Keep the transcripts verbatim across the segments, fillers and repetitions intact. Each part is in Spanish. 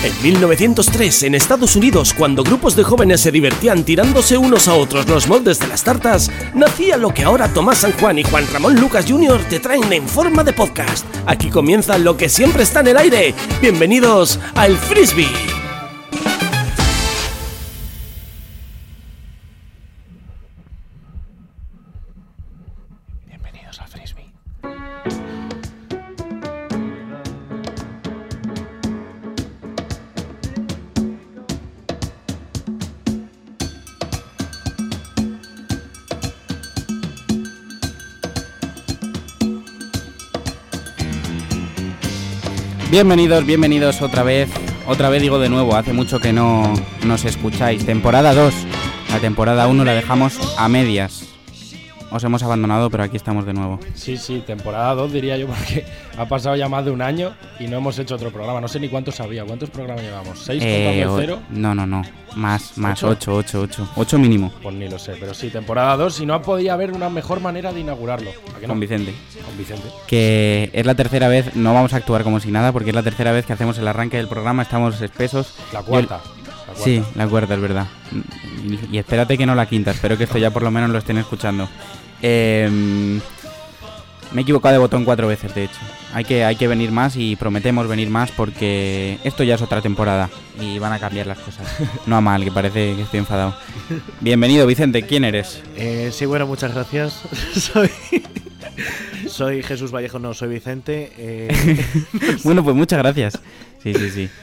En mil novecientos tres, en Estados Unidos, cuando grupos de jóvenes se divertían tirándose unos a otros los moldes de las tartas, nacía lo que ahora Tomás San Juan y Juan Ramón Lucas junior te traen en forma de podcast. Aquí comienza lo que siempre está en el aire. Bienvenidos al Frisbee. Bienvenidos al Frisbee. Bienvenidos, bienvenidos otra vez, otra vez digo de nuevo, hace mucho que no nos escucháis. Temporada dos, la temporada uno la dejamos a medias. Os hemos abandonado, pero aquí estamos de nuevo. Sí, sí, temporada dos diría yo, porque ha pasado ya más de un año y no hemos hecho otro programa. No sé ni cuántos había. ¿Cuántos programas llevamos? ¿Seis Eh, contando o- el cero? no, no, no, más, más, ¿Ocho? ocho, ocho, ocho, ocho mínimo, Pues ni lo sé, pero sí, temporada dos. Y no podía haber una mejor manera de inaugurarlo. ¿A qué no? con Vicente. Con Vicente. Que es la tercera vez, no vamos a actuar como si nada, porque es la tercera vez que hacemos el arranque del programa, estamos espesos. La cuarta. Yo- la cuarta. Sí, la cuarta, es verdad. Y, y espérate que no la quinta, espero que esto ya por lo menos lo estén escuchando. Eh, me he equivocado de botón cuatro veces, de hecho. Hay que, hay que venir más y prometemos venir más porque esto ya es otra temporada y van a cambiar las cosas. No a mal, que parece que estoy enfadado. Bienvenido, Vicente, ¿quién eres? Eh, sí, bueno, muchas gracias. soy, soy Jesús Vallejo, no, soy Vicente. Eh, Bueno, pues muchas gracias. Sí, sí, sí.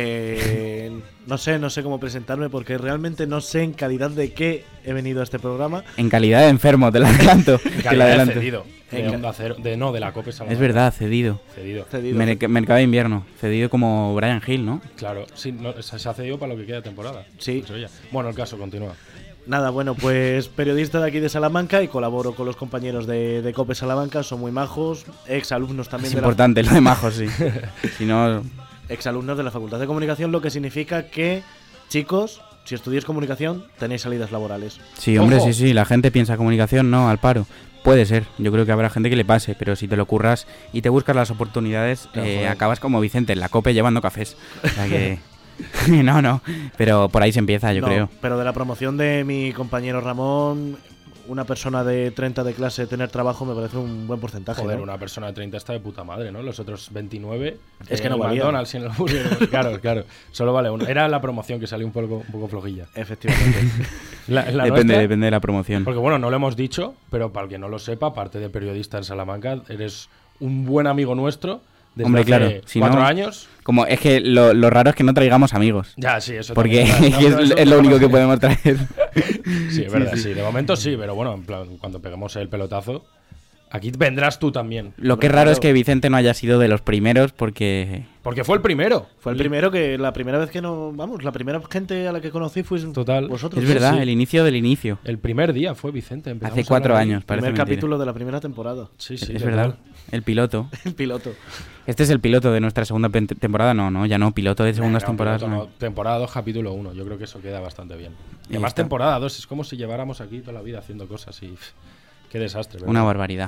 eh, no sé, no sé cómo presentarme porque realmente no sé en calidad de qué he venido a este programa. En calidad de enfermo, te la adelanto. En Te la calidad de adelanto. cedido. De En ca- Onda Cero. De, no, de la Cope Salamanca. Es verdad, cedido. Cedido. Cedido. Mer- mercado de invierno. Cedido como Brian Hill, ¿no? Claro, sí, no, se se ha cedido para lo que queda de temporada. Sí. Eso ya. Bueno, el caso continúa. Nada, bueno, pues periodista de aquí de Salamanca y colaboro con los compañeros de, de COPE Salamanca, son muy majos, ex alumnos también Es de la, importante lo de majos, sí. Si no, exalumnos de la Facultad de Comunicación, lo que significa que, chicos, si estudiáis comunicación, tenéis salidas laborales. sí, hombre, Ojo. sí, sí, la gente piensa comunicación, no, al paro. Puede ser, yo creo que habrá gente que le pase, pero si te lo curras y te buscas las oportunidades, Claro, eh, joder. acabas como Vicente en la COPE llevando cafés. O sea que... no, no, pero por ahí se empieza, yo No, creo. Pero de la promoción de mi compañero Ramón, una persona de treinta de clase tener trabajo me parece un buen porcentaje. Joder, ¿no? una persona de treinta está de puta madre, ¿no? Los otros veintinueve. Es que en no el valía. McDonald's y en el Burger. Claro, claro. Solo vale uno. Era la promoción que salió un poco, un poco flojilla. Efectivamente. La, la Depende, nuestra- depende de la promoción. Porque bueno, no lo hemos dicho, pero para el que no lo sepa, aparte de periodista en Salamanca, eres un buen amigo nuestro desde Hombre, hace claro, si cuatro no- años. Como es que lo, lo raro es que no traigamos amigos. Ya, sí, eso Porque también verdad. No, es, pero eso es lo no único que pasa. podemos traer. Sí, es verdad, sí. De momento sí, pero bueno, en plan, cuando peguemos el pelotazo, aquí vendrás tú también. Lo que es raro es que Vicente no haya sido de los primeros porque... Porque fue el primero. Fue el primero que, la primera vez que no, vamos, la primera gente a la que conocí fue Total. vosotros. Es verdad, sí. el inicio del inicio. El primer día fue Vicente. empezamos Hace a cuatro hablar ahí. años, parece Primer mentira. capítulo de la primera temporada. Sí, sí. es total. verdad, el piloto. El piloto. Este es el piloto de nuestra segunda pen- temporada, no, no, ya no, piloto de segundas No, temporadas. piloto no. no. Temporada dos, capítulo uno. Yo creo que eso queda bastante bien. Y Y además, está. temporada dos es como si lleváramos aquí toda la vida haciendo cosas y. pff, qué desastre, ¿verdad? Una barbaridad.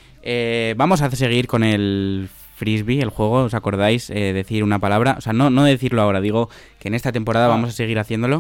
Eh, vamos a seguir con el Frisbee, el juego, ¿os acordáis? Eh, decir una palabra, o sea, no, no decirlo ahora, digo que en esta temporada Ah. vamos a seguir haciéndolo.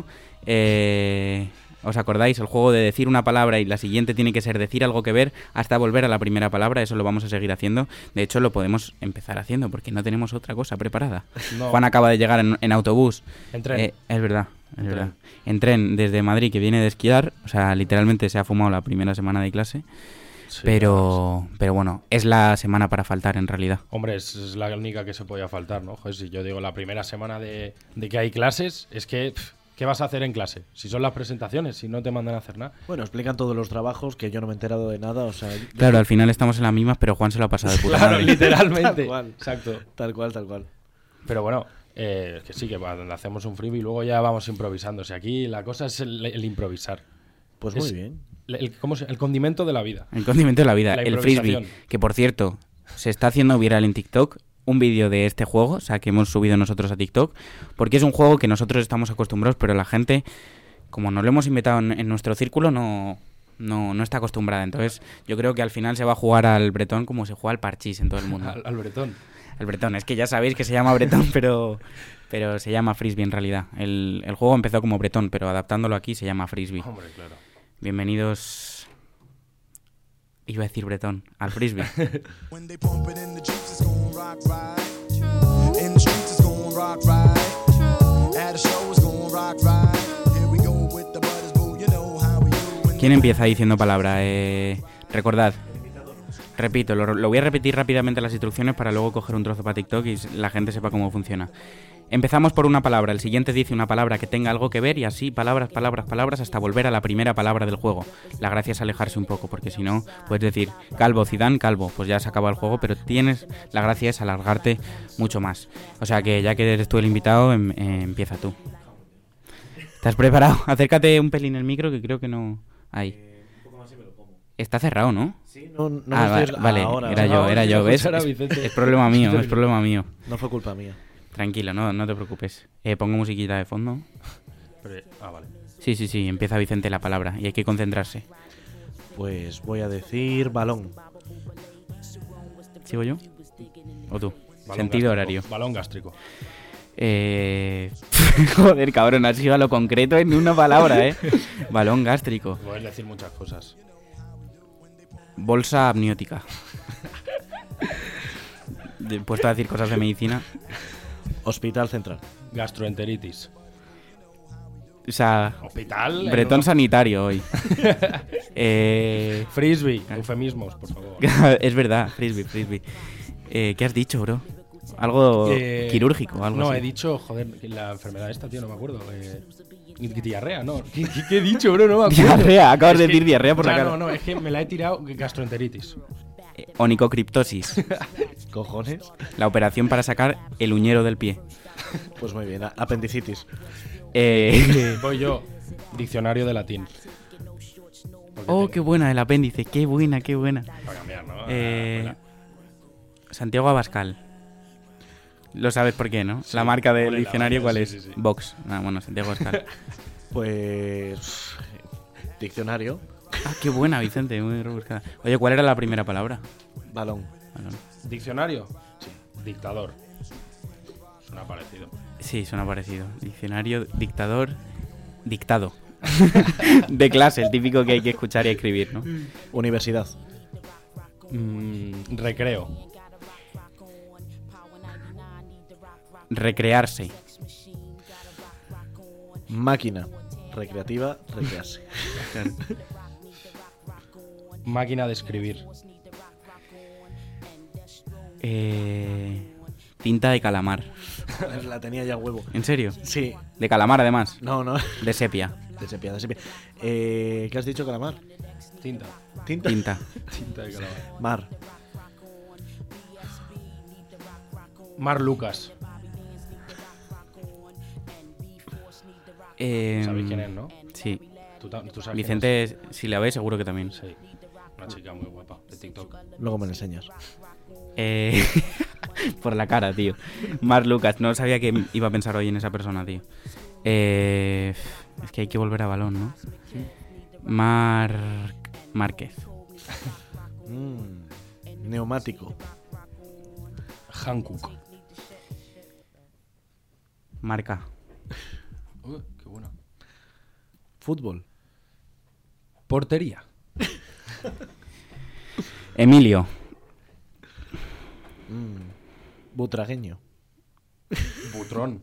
Eh, ¿Os acordáis? El juego de decir una palabra y la siguiente tiene que ser decir algo que ver hasta volver a la primera palabra, eso lo vamos a seguir haciendo. De hecho, lo podemos empezar haciendo porque no tenemos otra cosa preparada. No. Juan acaba de llegar en, en autobús. En tren. Eh, es verdad, es En verdad. En tren desde Madrid, que viene de esquiar, o sea, literalmente se ha fumado la primera semana de clase. Sí, Pero, pero bueno, es la semana para faltar en realidad. Hombre, es, es la única que se podía faltar, ¿no? Joder, si yo digo la primera semana de, de que hay clases, es que. pff, ¿qué vas a hacer en clase? Si son las presentaciones, si no te mandan a hacer nada. Bueno, explican todos los trabajos que yo no me he enterado de nada, o sea, Claro, al final estamos en las mismas, pero Juan se lo ha pasado de puta Claro, madre. literalmente. Tal cual. Exacto. tal cual, tal cual. Pero bueno, eh, que sí, que va, hacemos un freebie y luego ya vamos improvisando. O sea, aquí la cosa es el, el improvisar. Pues Es- muy bien. El, el- ¿cómo se- el condimento de la vida. El condimento de la vida, La el frisbee, improvisación. que por cierto, se está haciendo viral en TikTok. Un vídeo de este juego, o sea, que hemos subido nosotros a TikTok, porque es un juego que nosotros estamos acostumbrados, pero la gente, como nos lo hemos inventado en, en nuestro círculo, no, no, no está acostumbrada. Entonces, yo creo que al final se va a jugar al bretón como se juega al parchís en todo el mundo. Al, al bretón. El bretón, es que ya sabéis que se llama bretón, pero, Pero se llama frisbee en realidad. El, el juego empezó como bretón, pero adaptándolo aquí se llama frisbee. Hombre, claro. Bienvenidos... Iba a decir bretón, al frisbee. ¿Quién empieza diciendo palabra? Eh, recordad. Repito, lo, lo voy a repetir rápidamente las instrucciones para luego coger un trozo para TikTok y la gente sepa cómo funciona. Empezamos por una palabra, el siguiente dice una palabra que tenga algo que ver y así palabras, palabras, palabras hasta volver a la primera palabra del juego. La gracia es alejarse un poco porque si no puedes decir calvo, Zidane, calvo, pues ya se acaba el juego, pero tienes, la gracia es alargarte mucho más. O sea que ya que eres tú el invitado, em, eh, empieza tú. ¿Estás preparado? Acércate un pelín el micro que creo que no... Ahí. Eh, un poco más y me lo como. Está cerrado, ¿no? Sí, no, no ah, me va, estoy... vale, ahora, era ahora. yo, era yo, ¿ves? Era Es, Vicente. es problema mío, es problema mío. No fue culpa mía. Tranquilo, no, no te preocupes. Eh, pongo musiquita de fondo. Pero- ah, vale. Sí, sí, sí, empieza Vicente la palabra y hay que concentrarse. Pues voy a decir balón. ¿Sigo yo? ¿O tú? Balón Sentido gástrico. horario. Balón gástrico. Eh... Joder, cabrón, has ido a lo concreto en una palabra, ¿eh? Balón gástrico. Puedes decir muchas cosas. Bolsa amniótica. De- Puesto a decir cosas de medicina. Hospital Central. Gastroenteritis. O sea, Hospital. bretón eh, sanitario hoy. eh... no. Frisbee. Eufemismos, por favor. Es verdad, frisbee, frisbee. Eh, ¿Qué has dicho, bro? Algo Eh, quirúrgico, algo No, así. he dicho, joder, que la enfermedad esta, tío, no me acuerdo. Eh, diarrea, ¿no? ¿Qué, qué- qué he dicho, bro? No me acuerdo. Diarrea, acabas Es de que- decir diarrea por o sea, la cara. No, no, es que me la he tirado gastroenteritis. Eh, Onicocriptosis, Cojones. la operación para sacar el uñero del pie. Pues muy bien. a- Apendicitis. Eh... Voy yo. Diccionario de latín. Porque Oh, tengo- qué buena el apéndice, qué buena, qué buena. Para cambiar, ¿no? Eh... Buena. Santiago Abascal. Lo sabes por qué, ¿no? Sí, la marca del ¿cuál es la diccionario, marca? ¿cuál Sí, es? sí, sí. Vox. Ah, bueno, Santiago Abascal. Pues... Diccionario. Ah, qué buena, Vicente, muy rebuscada. Oye, ¿cuál era la primera palabra? Balón. Balón. Diccionario. Sí. Dictador. Suena parecido. Sí, suena parecido. Diccionario, dictador, dictado. De clase, el típico que hay que escuchar y escribir, ¿no? Universidad. Mm, recreo. Recrearse. Máquina. Recreativa. Recrearse. Máquina de escribir. Eh, tinta de calamar. La tenía ya huevo. ¿En serio? Sí. De calamar, además. No, no. De sepia. De sepia, de sepia. Eh, ¿Qué has dicho, calamar? Tinta. Tinta. Tinta. Tinta de calamar. Mar. Mar Lucas. Eh, ¿Sabéis quién es, no? Sí. ¿Tú, ta- tú sabes quién Vicente, si la ves, seguro que también. es? Sí. Una chica muy guapa de TikTok. Luego me lo enseñas. Eh, por la cara, tío. Mar Lucas, no sabía que iba a pensar hoy en esa persona, tío. Eh, es que hay que volver a balón, ¿no? Mar... Márquez. Mm, neumático. Hankook. Marca. Uy, qué bueno. Fútbol. Portería. Emilio. Mm, butragueño. Butrón.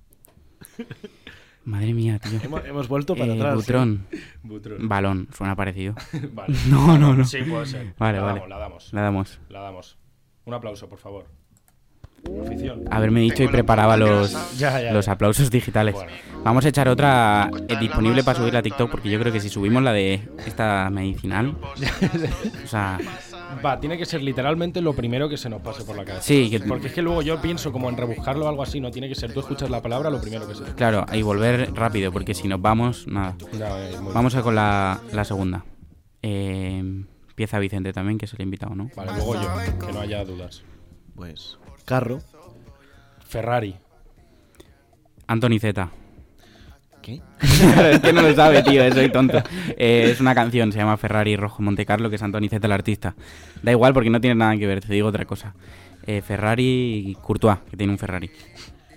Madre mía, tío. Hemos, hemos vuelto para Eh, atrás. Butrón. Butrón. Balón, suena parecido. Vale. No, no, no. Sí, puede ser. Vale, la vale. Damos, la damos. La damos. La damos. Un aplauso, por favor. Afición. Haberme dicho y preparaba los, Ya, ya, los ya. aplausos digitales. Bueno. Vamos a echar otra eh, disponible para subirla a TikTok porque yo creo que si subimos la de esta medicinal, o sea, Va, tiene que ser literalmente lo primero que se nos pase por la cabeza. sí, que, Porque es que luego yo pienso como en rebuscarlo o algo así, no tiene que ser tú escuchas la palabra lo primero que se te claro, y volver rápido porque si nos vamos, nada. Ya, eh, muy Vamos a con la, la segunda. Eh, empieza Vicente también, que es el invitado, ¿no? bien. Vale, luego yo, que no haya dudas. Pues carro. Ferrari. Anthony Z. ¿Qué? Es que no lo sabe, tío, soy tonto. Eh, es una canción, se llama Ferrari Rojo Monte Carlo, que es Anthony Z el artista. Da igual porque no tiene nada que ver, te digo otra cosa. Eh, Ferrari Courtois, que tiene un Ferrari.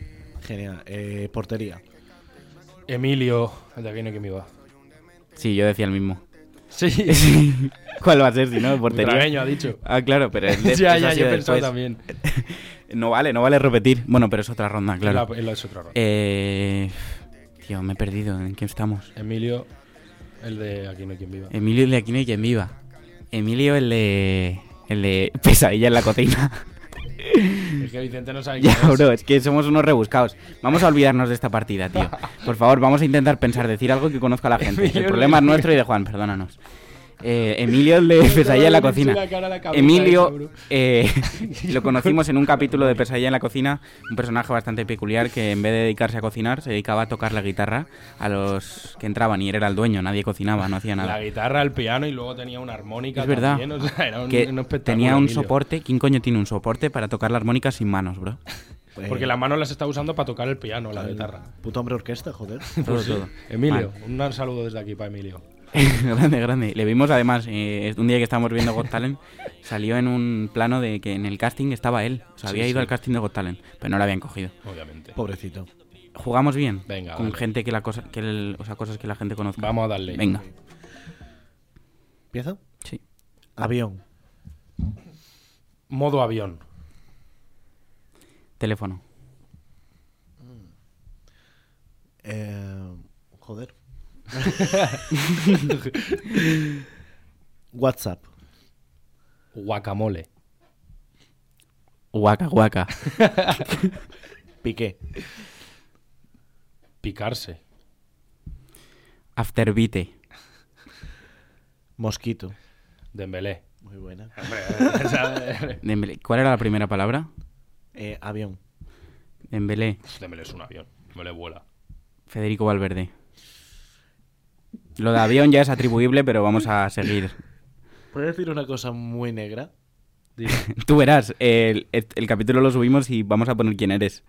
Genial. Eh, portería. Emilio, el de aquí no hay quien viva. Sí, yo decía el mismo. Sí. Sí. ¿Cuál va a ser si no? Portería. Butragueño ha dicho. Ah, claro, pero es de, ya, eso ya, ha yo sido he pensado después. también. No vale, no vale repetir. Bueno, pero es otra ronda, claro. La, la es otra ronda. Eh... Tío, me he perdido. ¿En qué estamos? Emilio, el de aquí no hay quien viva. Emilio el de Aquí no hay quien viva. Emilio el de... El de Pesadilla en la cocina. Es que Vicente no sabe quién Ya, es. bro, es que somos unos rebuscados. Vamos a olvidarnos de esta partida, tío. Por favor, vamos a intentar pensar, decir algo que conozca a la gente. Emilio El problema es el de- nuestro y de Juan, perdónanos. Eh, Emilio el de Pesadilla en la cocina. La cara a la cabeza Emilio esa, bro. eh, lo conocimos en un capítulo de Pesadilla en la cocina, un personaje bastante peculiar que en vez de dedicarse a cocinar se dedicaba a tocar la guitarra a los que entraban y él era el dueño, nadie cocinaba, no hacía La nada. guitarra, el piano y luego tenía una armónica. Es verdad. También, o sea, era un, Que un espectáculo. tenía un Emilio. soporte, ¿quién coño tiene un soporte para tocar la armónica sin manos, bro? Porque las manos las está usando para tocar el piano, la guitarra. Puto hombre orquesta, joder. Todo, Pues sí. todo. Emilio, un saludo desde aquí para Emilio. Grande, grande. Le vimos además, eh, un día que estábamos viendo Got Talent, salió en un plano de que en el casting estaba él. O sea, Sí, había ido sí. al casting de Got Talent, pero no lo habían cogido. Obviamente. Pobrecito. ¿Jugamos bien? Venga, Con vale. gente que la cosa, que el- o sea, cosas que la gente conozca. Vamos a darle. Venga. ¿Empiezo? Sí. Avión. Modo avión. Teléfono. Eh, joder. WhatsApp. Guacamole. Guaca, guaca. Piqué. Picarse. Afterbite. Mosquito. Dembélé. Muy buena. Hombre, esa- Dembélé. ¿Cuál era la primera palabra? Eh, avión. Dembélé. Dembélé es un avión. Dembélé vuela. Federico Valverde. Lo de avión ya es atribuible, pero vamos a seguir. ¿Puedes decir una cosa muy negra? Dime. Tú verás, el, el- el capítulo lo subimos y vamos a poner quién eres.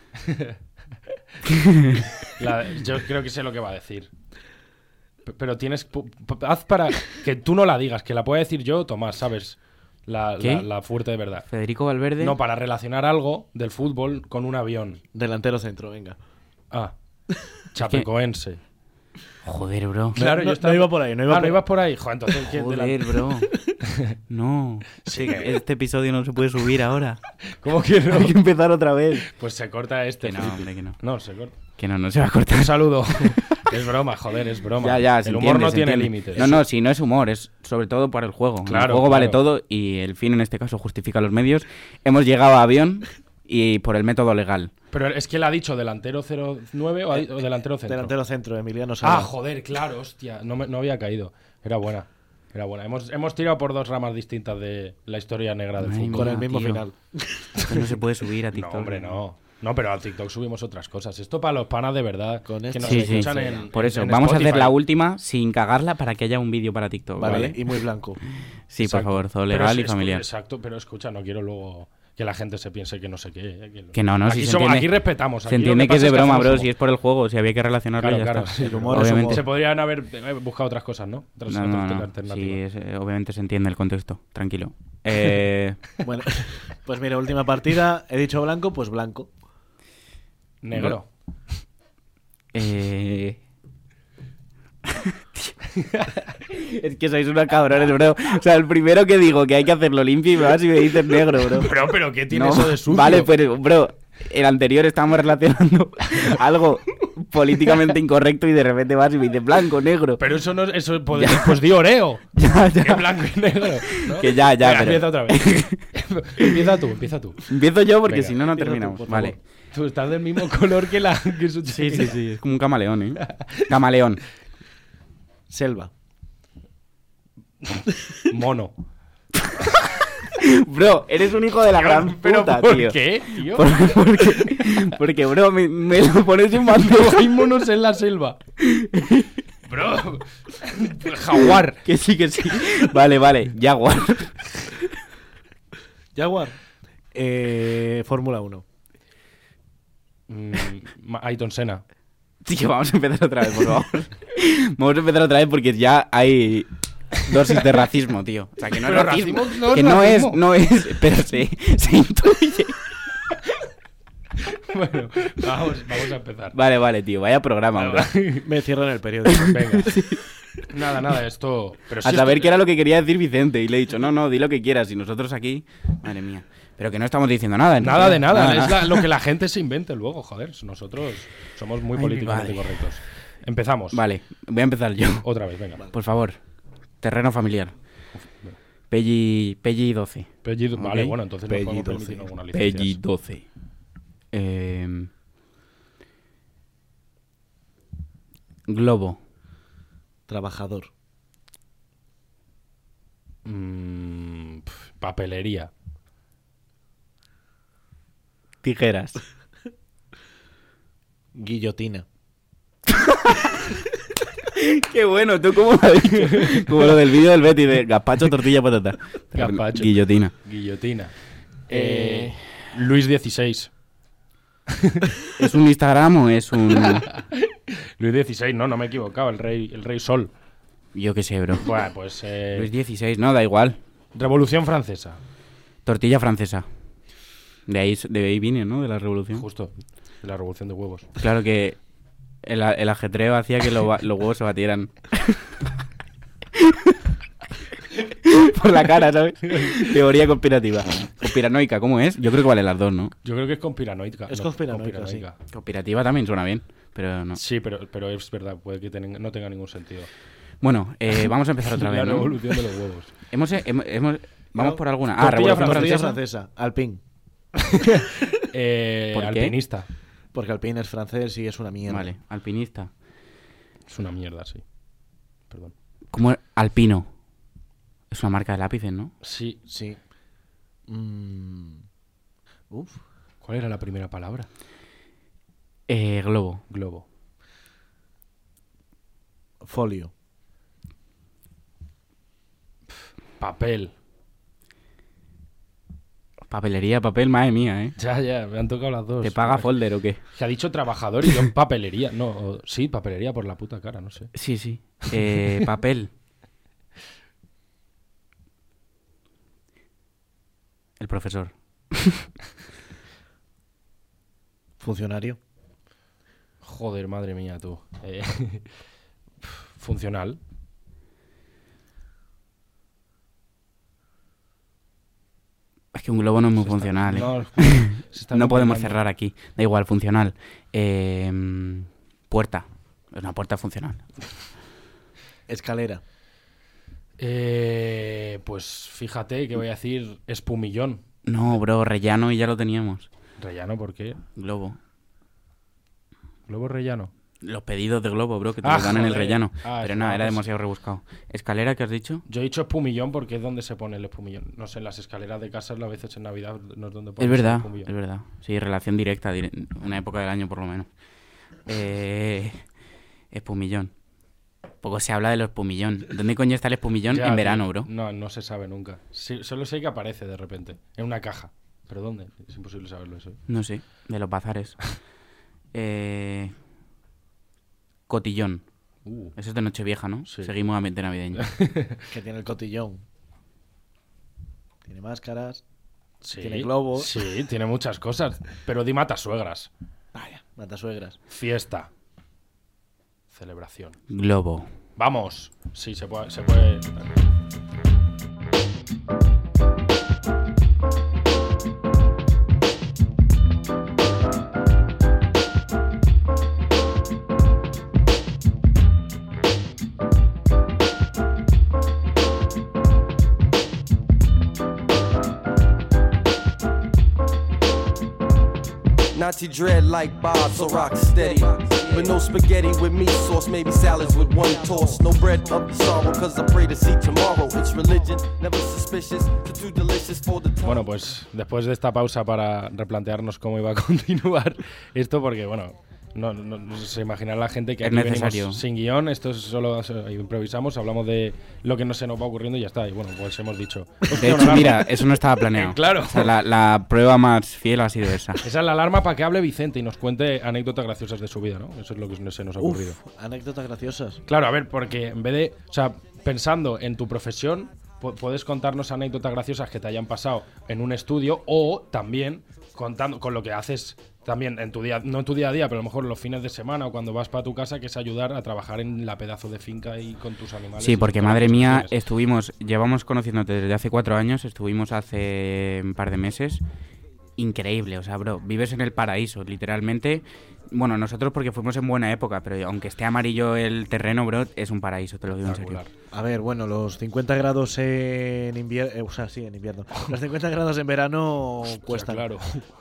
La- yo creo que sé lo que va a decir. P- Pero tienes... pu- p- Haz para que tú no la digas, que la pueda decir yo o Tomás, ¿sabes? La, ¿Qué? la, la fuerte de verdad. Federico Valverde. No, para relacionar algo del fútbol con un avión. Delantero centro, venga. Ah, chapecoense. Joder, bro. Claro, no, yo no estaba... iba por ahí, no iba ah, por no ahí. ibas por ahí. Joder, entonces... ¿quién de la- Joder, bro. No. Sigue. Este episodio no se puede subir ahora. ¿Cómo que no? Hay que empezar otra vez. Pues se corta este. Que no, Flippy. hombre, que no. No, se corta. Que no, no se va a cortar. Un saludo. Es broma, joder, es broma. Ya, ya, se El humor entiende, no se tiene entiende. límites. No, no, si no es humor, es sobre todo por el juego. Claro, el juego vale claro. todo y el fin en este caso justifica los medios. Hemos llegado a avión y por el método legal. Pero es que él ha dicho delantero cero nueve o, ha di- o delantero centro. Delantero centro, Emiliano Sala. Ah, joder, claro, hostia. No, me- no había caído. Era buena. Era buena. Hemos, hemos tirado por dos ramas distintas de la historia negra del Ay, fútbol. Con el mira, mismo tío. final. Esto no se puede subir a No, TikTok. hombre, no. No, pero a TikTok subimos otras cosas. Esto para los panas de verdad Con que esto nos Sí, sí. escuchan en Por eso, en vamos a hacer Spotify. la última sin cagarla para que haya un vídeo para TikTok. Vale, ¿vale? y muy blanco. Sí, Exacto. por favor, todo Pero legal es- y es- familiar. Exacto, pero escucha, no quiero luego que la gente se piense que no sé qué. eh, Que no, no, aquí, si se somos- entiende- aquí respetamos. Se aquí lo entiende que es pasa de broma, hacemos bro. humor. Si es por el juego, si había que relacionarlo, Claro, ya claro. está. El humor es Obviamente. humor. Se podrían haber eh, buscado otras cosas, ¿no? Otras, No, otras no, no. alternativas. Sí, es- eh, obviamente se entiende el contexto. Tranquilo. Eh, Bueno, pues mira, última partida. He dicho blanco, pues blanco. Negro. eh... Es que sois unos cabrones, bro. O sea, el primero que digo que hay que hacerlo limpio y me vas y me dices negro, bro. Pero, pero, ¿qué tiene No, eso de sucio? Vale, pues, bro, el anterior estábamos relacionando algo políticamente incorrecto y de repente vas y me dices blanco, negro. Pero eso no es. Eso, pues, pues di Oreo. Ya, ya. Que blanco y negro. ¿no? Que ya, ya, Venga, pero- empieza otra vez. empieza tú, empieza tú. Empiezo yo porque Venga, si no, no empieza tú, terminamos. por Vale. favor. Tú estás del mismo color que la. Que su Sí, sí, sí. Es como un camaleón, ¿eh? Camaleón. Selva. Mono. Bro, eres un hijo de la gran ¿Pero puta, por tío. qué, tío? Por- porque, porque, bro, me, me lo pones en bandeja. Hay monos en la selva. Bro. Jaguar. Que sí, que sí. Vale, vale. Jaguar. Jaguar. Eh, Fórmula uno. Mm, Ma- Ayrton Senna. Tío, vamos a empezar otra vez, por favor. Vamos a empezar otra vez porque ya hay dosis de racismo, tío. O sea, que no Pero es racismo. racismo no es que no es, racismo. no es, pero se, se intuye. Bueno, vamos, vamos a empezar. Vale, vale, tío. Vaya programa, bro. Me cierran el periódico. Venga. Nada, nada, esto... Pero si A saber esto... qué era lo que quería decir Vicente. Y le he dicho, no, no, di lo que quieras. Y nosotros aquí... Madre mía. Pero que no estamos diciendo nada. ¿no? Nada de nada, nada, es nada. la- lo que la gente se invente luego, joder. Nosotros somos muy Ay, políticamente vale. correctos. Empezamos. Vale, voy a empezar yo. Otra vez, venga. Por favor. Terreno familiar. Pelli, Pelli doce. Pelli- Vale, Ok. bueno, entonces Pelli nos podemos doce. permitir alguna Pelli licencia. doce. Eh, globo. Trabajador. Mm, pf, papelería. Tijeras. Guillotina. Qué bueno, ¿tú cómo lo has dicho? Como lo del vídeo del Betty de gazpacho, tortilla, patata. Gazpacho. Guillotina. Guillotina. Eh, Luis dieciséis. ¿Es un Instagram o es un...? Luis dieciséis, no, no me he equivocado. El rey, el rey Sol. Yo qué sé, bro. Bueno, pues... eh, Luis dieciséis, no, da igual. Revolución Francesa. Tortilla francesa. De ahí, de ahí vine, ¿no? De la revolución. Justo. De la revolución de huevos. Claro que el, a- el ajetreo hacía que lo ba- los huevos se batieran. Por la cara, ¿sabes? Teoría conspirativa. Conspiranoica, ¿cómo es? Yo creo que vale las dos, ¿no? Yo creo que es conspiranoica. Es no, conspiranoica, Conspirativa también suena bien, pero no. Sí, pero, pero es verdad, puede que ten- no tenga ningún sentido. Bueno, eh, vamos a empezar otra La vez, ¿no? revolución de los huevos. Hemos, eh, hemos, hemos- vamos por alguna. Ah, Tortilla revolución Tortilla francesa. francesa. Alpine. Eh, ¿Por qué? alpinista. Porque Alpine es francés y es una mierda. Vale, alpinista. Es una mierda, sí. Perdón. ¿Cómo es? Alpino. Es una marca de lápices, ¿no? Sí. Sí. Mm. Uf. ¿Cuál era la primera palabra? Eh, globo. Globo. Folio. Papel. Papelería, papel, madre mía, ¿eh? Ya, ya, me han tocado las dos. ¿Te paga folder o qué? Que ha dicho trabajador y yo en papelería. No, o- sí, papelería por la puta cara, no sé. Sí, sí. Eh, papel. El profesor. Funcionario. Joder, madre mía, tú. Eh, funcional. Es que un globo no es muy Se está- funcional, ¿eh? No, se está No podemos complicando. cerrar aquí. Da igual, funcional. Eh, puerta. Es una puerta funcional. Escalera. Eh, pues fíjate que voy a decir espumillón. No, bro, rellano y ya lo teníamos. Rellano, ¿por qué? Globo. Globo rellano. Los pedidos de globo, bro, que te Ah, los dan en el joder. rellano. Ah, Pero es no, una era cosa. demasiado rebuscado. ¿Escalera qué has dicho? Yo he dicho espumillón porque es donde se pone el espumillón. No sé, en las escaleras de casas a veces en Navidad no es donde Es pones el verdad, espumillón. es verdad. Sí, relación directa, dire- una época del año por lo menos. Eh, espumillón. Poco se habla del espumillón. ¿Dónde coño está el espumillón? Ya, En tío. verano, bro. No, no se sabe nunca. Sí, solo sé que aparece de repente. En una caja. ¿Pero dónde? Es imposible saberlo eso. No sé, de los bazares. eh, cotillón. Uh, Eso es de Nochevieja, ¿no? Sí. Seguimos ambiente navideño. Que tiene el cotillón. Tiene máscaras. sí, Tiene globos. Sí, tiene muchas cosas. Pero di matasuegras. Vaya, matasuegras. Fiesta. Celebración. Globo. Vamos. Sí, se puede. Se puede... Nazi dread like Bob, so rock steady. But no spaghetti with meat sauce, maybe salads with one toss. No bread of sorrow, cause I pray to see tomorrow. It's religion, never suspicious, too, too delicious for the time. Bueno, pues después de esta pausa para replantearnos cómo iba a continuar esto, porque bueno, no, no- no se imaginará la gente que Es aquí venimos necesario. sin guión, esto es solo eh, improvisamos, hablamos de lo que no se nos va ocurriendo y ya está. Y bueno, pues hemos dicho. De hecho, mira, eso no estaba planeado. Claro. O sea, la, la prueba más fiel ha sido esa. Esa es la alarma para que hable Vicente y nos cuente anécdotas graciosas de su vida, ¿no? Eso es lo que se nos ha ocurrido. Uf, anécdotas graciosas. Claro, a ver, porque en vez de, o sea, pensando en tu profesión, pu- puedes contarnos anécdotas graciosas que te hayan pasado en un estudio o también contando con lo que haces también en tu día, no en tu día a día, pero a lo mejor los fines de semana o cuando vas para tu casa, que es ayudar a trabajar en la pedazo de finca y con tus animales. Sí, porque madre madre mía, estuvimos, llevamos conociéndote desde hace cuatro años, estuvimos hace un par de meses. Increíble, o sea, bro, vives en el paraíso, literalmente. Bueno, nosotros porque fuimos en buena época, pero aunque esté amarillo el terreno, bro, es un paraíso, te lo digo en serio. A ver, bueno, los cincuenta grados en invierno, eh, o sea, sí, en invierno. Los cincuenta grados en verano cuestan. Claro.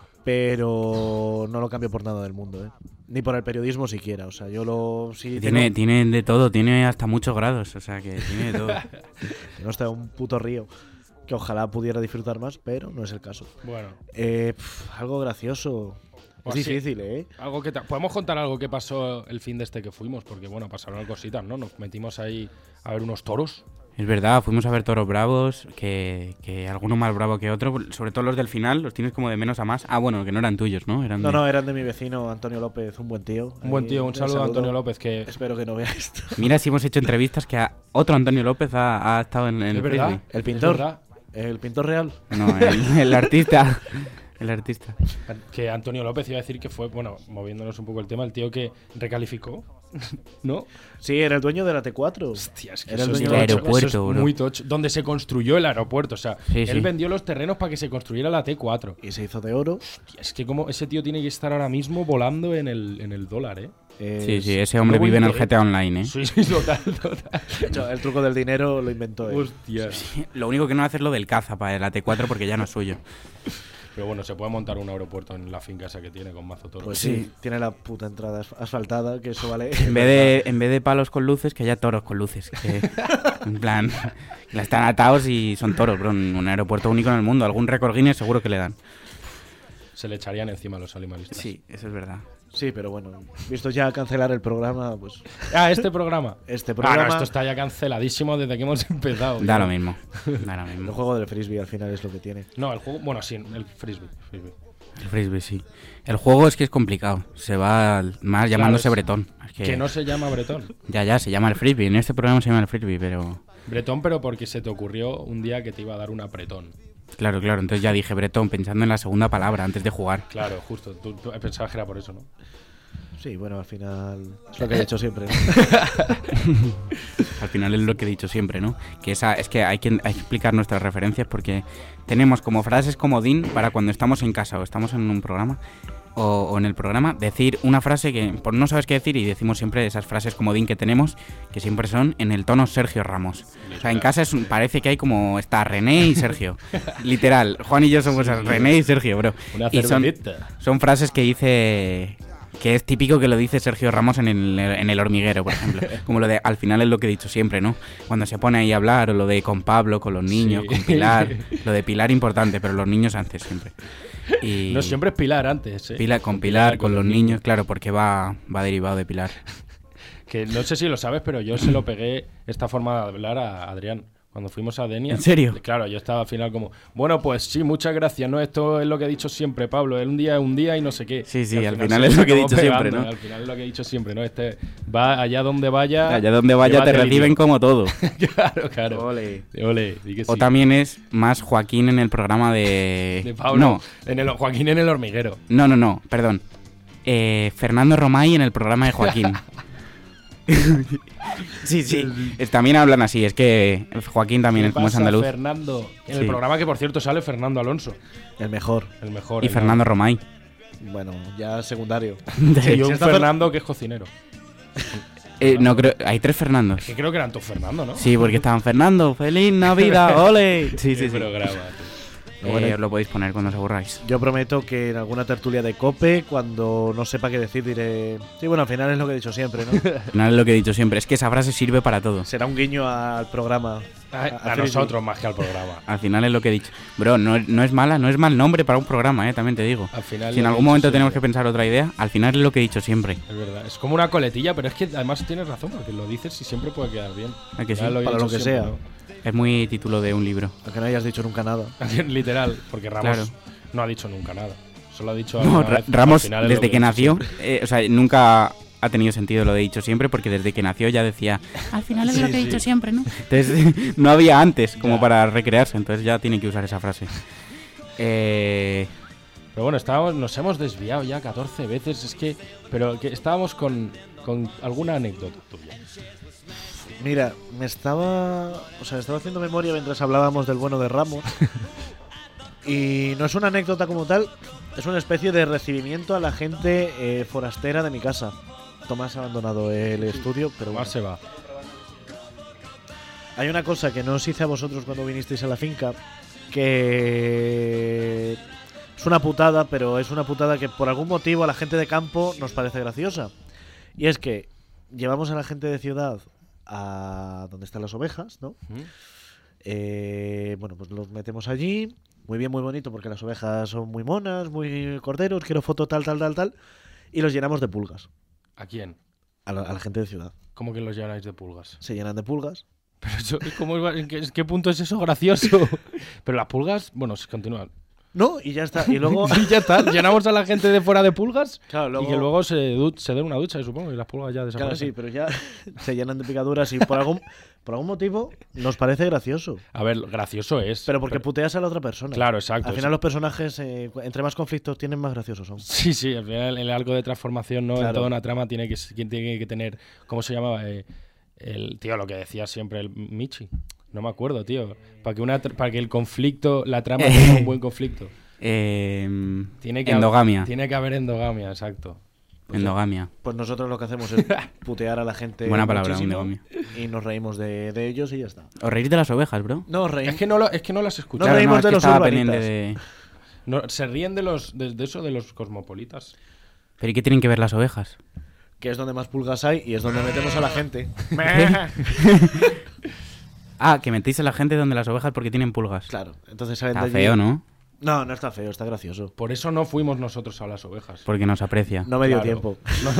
Pero no lo cambio por nada del mundo, ¿eh? Ni por el periodismo siquiera, o sea, yo lo... Si tiene, tengo... tiene de todo, tiene hasta muchos grados, o sea, que tiene de todo. No está un puto río. Que ojalá pudiera disfrutar más, pero no es el caso. Bueno. Eh, pff, algo gracioso. O es así, difícil, ¿eh? Algo que ta- Podemos contar algo que pasó el fin de este que fuimos, porque bueno, pasaron cositas, ¿no? Nos metimos ahí a ver unos toros. Es verdad, fuimos a ver toros bravos, que, que alguno más bravo que otro, sobre todo los del final, los tienes como de menos a más. Ah, bueno, que no eran tuyos, ¿no? Eran No, de... no, eran de mi vecino Antonio López, un buen tío. Un buen Ahí, tío, un le saludo a Antonio López, que... Espero que no vea esto. Mira si hemos hecho entrevistas que a otro Antonio López ha, ha estado en, en ¿Es el verdad? frisbee. El pintor. ¿Es verdad? El pintor real. No, el, el artista. El artista. Que Antonio López iba a decir que fue, bueno, moviéndonos un poco el tema, el tío que recalificó, ¿no? Sí, era el dueño de la T cuatro. Hostia, es que Era el eso es, dueño del tocho, aeropuerto, eso es bro. muy tocho. Donde se construyó el aeropuerto, o sea, Sí, él sí. vendió los terrenos para que se construyera la T cuatro. Y se hizo de oro. Hostia, es que como ese tío tiene que estar ahora mismo volando en el, en el dólar, ¿eh? Eh, Sí, sí, ese hombre Qué vive en el bonito, G T A Online, ¿eh? Sí, sí, total, total. de hecho, el truco del dinero lo inventó él. Hostia. Lo único que no hace es lo del caza para la T cuatro porque ya no es suyo. Pero bueno, se puede montar un aeropuerto en la finca esa que tiene con mazo toro. Pues sí, tiene la puta entrada as- asfaltada, que eso vale. En vez de, en vez de palos con luces, que haya toros con luces. Que, en plan, que están atados y son toros, bro. Un aeropuerto único en el mundo. Algún récord Guinness seguro que le dan. Se le echarían encima a los animalistas. Sí, eso es verdad. Sí, pero bueno, visto ya cancelar el programa, pues Ah, este programa. este Ah, programa, no, esto está ya canceladísimo desde que hemos empezado. Da Ya. lo mismo. Da lo el mismo. juego del frisbee al final es lo que tiene. No, el juego, bueno, sí, el frisbee. frisbee. El frisbee, sí. El juego es que es complicado. Se va al- más llamándose es- bretón. Es que, Que no se llama bretón. Ya, ya, se llama el frisbee. En este programa se llama el frisbee, pero... Bretón, pero porque se te ocurrió un día que te iba a dar un apretón. Claro, claro. Entonces ya dije bretón pensando en la segunda palabra antes de jugar. Claro, justo. Tú, tú pensabas que era por eso, ¿no? Sí, bueno, al final es lo que he hecho siempre, ¿no? Al final es lo que he dicho siempre, ¿no? Que esa, es que hay que, hay que explicar nuestras referencias porque tenemos como frases comodín para cuando estamos en casa o estamos en un programa o, o en el programa, decir una frase que por no sabes qué decir y decimos siempre esas frases comodín que tenemos, que siempre son en el tono Sergio Ramos. O sea, en casa es un- parece que hay como está René y Sergio. Literal, Juan y yo somos René y Sergio, bro. Una Y son, cervecita. son frases que dice... Que es típico que lo dice Sergio Ramos en el, en el hormiguero, por ejemplo. Como lo de, al final es lo que he dicho siempre, ¿no? Cuando se pone ahí a hablar, o lo de con Pablo, con los niños, Sí. con Pilar. Lo de Pilar importante, pero los niños antes siempre. Y No, siempre es Pilar antes, ¿eh? Pilar, con Pilar, con los niños, claro, porque va, va derivado de Pilar. Que no sé si lo sabes, pero yo se lo pegué esta forma de hablar a Adrián. Cuando fuimos a Denia. ¿En serio? Claro, yo estaba al final como, bueno, pues sí, muchas gracias, ¿no? Esto es lo que he dicho siempre, Pablo. Un día es un día y no sé qué. Sí, sí, Y al final se es lo que he acabó dicho siempre, pegando, ¿no? Al final es lo que he dicho siempre, ¿no? Este va allá donde vaya. Allá donde vaya te llévate reciben vídeo. como todo. Claro, claro. Ole. Ole, di que sí. O también es más Joaquín en el programa de... De Pablo. No, En el, Joaquín en el hormiguero. no, no, no, perdón. Eh, Fernando Romay en el programa de Joaquín. Sí, sí. Es- también hablan así. Es que Joaquín también ¿Qué es como es pasa, andaluz. Fernando. En Sí. el programa que, por cierto, sale Fernando Alonso. El mejor. El mejor. Y el Fernando Romay. Bueno, ya secundario. Sí, y un Si está Fernando que es cocinero. Eh, no creo. Hay tres Fernandos. Que creo que eran todos Fernando, ¿no? Sí, porque estaban Fernando. ¡Feliz Navidad! ¡Ole! Sí, sí, Qué sí. programa, tío. Eh, Bueno, os lo podéis poner cuando os aburráis. Yo prometo que en alguna tertulia de COPE, cuando no sepa qué decir, diré... Sí, bueno, al final es lo que he dicho siempre, ¿no? Al final es lo que he dicho siempre. Es que esa frase sirve para todo. Será un guiño al programa. A, A- a a Frisbee. nosotros más que al programa. Al final es lo que he dicho. Bro, no, no es mala, no es mal nombre para un programa, eh, también te digo. Al final Si en lo algún que he momento dicho tenemos que siempre. pensar otra idea, al final es lo que he dicho siempre. Es verdad. Es como una coletilla, pero es que además tienes razón, porque lo dices y siempre puede quedar bien. ¿A que sí? Ya he Para dicho lo que siempre, sea. ¿no? Es muy título de un libro. Aunque no hayas dicho nunca nada. Literal, porque Ramos Claro. no ha dicho nunca nada. Solo ha dicho No, alguna Ra- vez, Ramos, al final es lo desde que he dicho nació, siempre. eh, o sea, nunca ha tenido sentido lo de dicho siempre, porque desde que nació ya decía, al final es Sí, lo que he sí. dicho siempre, ¿no? Entonces, no había antes como Ya. para recrearse, entonces ya tiene que usar esa frase. Eh, Pero bueno, estábamos, nos hemos desviado ya catorce veces, es que... Pero que estábamos con, con alguna anécdota tuya. Mira, me estaba... O sea, estaba haciendo memoria mientras hablábamos del bueno de Ramos. Y no es una anécdota como tal, es una especie de recibimiento a la gente eh, forastera de mi casa. Tomás ha abandonado el estudio, pero bueno. Tomás se va. Hay una cosa que no os hice a vosotros cuando vinisteis a la finca, que es una putada, pero es una putada que por algún motivo a la gente de campo nos parece graciosa. Y es que llevamos a la gente de ciudad a donde están las ovejas, ¿no? ¿Mm? Eh, bueno, pues los metemos allí, muy bien, muy bonito, porque las ovejas son muy monas, muy corderos, quiero foto tal, tal, tal, tal, y los llenamos de pulgas. ¿A quién? A la, a la gente de ciudad. ¿Cómo que los llenáis de pulgas? Se llenan de pulgas. Pero eso, ¿cómo, en, qué, ¿En qué punto es eso gracioso? Pero las pulgas, bueno, se continúan. No, y ya está. Y luego. Y ya está, llenamos a la gente de fuera de pulgas Claro, luego- y que luego se, du- se den una ducha, supongo, y las pulgas ya Claro, desaparecen. sí, pero ya se llenan de picaduras y por algún, por algún motivo nos parece gracioso. A ver, gracioso es. Pero porque puteas a la otra persona. Claro, exacto. Al final los personajes, eh, entre más conflictos tienen, más graciosos son. Sí, sí, al final el arco de transformación, ¿no? En Claro. toda una trama tiene que, tiene que tener. ¿Cómo se llamaba? Eh, el tío, lo que decía siempre el Michi. No me acuerdo, tío. Para que, una, tr- para que el conflicto, la trama tenga un buen conflicto. Eh, Tiene que endogamia. Haber, tiene que haber endogamia, exacto. Endogamia. Pues nosotros lo que hacemos es putear a la gente. Buena palabra, muchísimo endogamia. y nos reímos de, de ellos y ya está. ¿Os reís de las ovejas, bro? No os reímos. Es que no, lo, es que no las escucho. No Claro, reímos es de que los estaba urbanitas. pendiente de... No, se ríen de los de, de eso de los cosmopolitas. ¿Pero y qué tienen que ver las ovejas? Que es donde más pulgas hay y es donde metemos a la gente. Ah, que metéis a la gente donde las ovejas porque tienen pulgas. Claro, entonces salen de Está allí- feo, ¿no? No, no está feo, está gracioso. Por eso no fuimos nosotros a las ovejas. Porque nos aprecia. No me dio Claro. tiempo.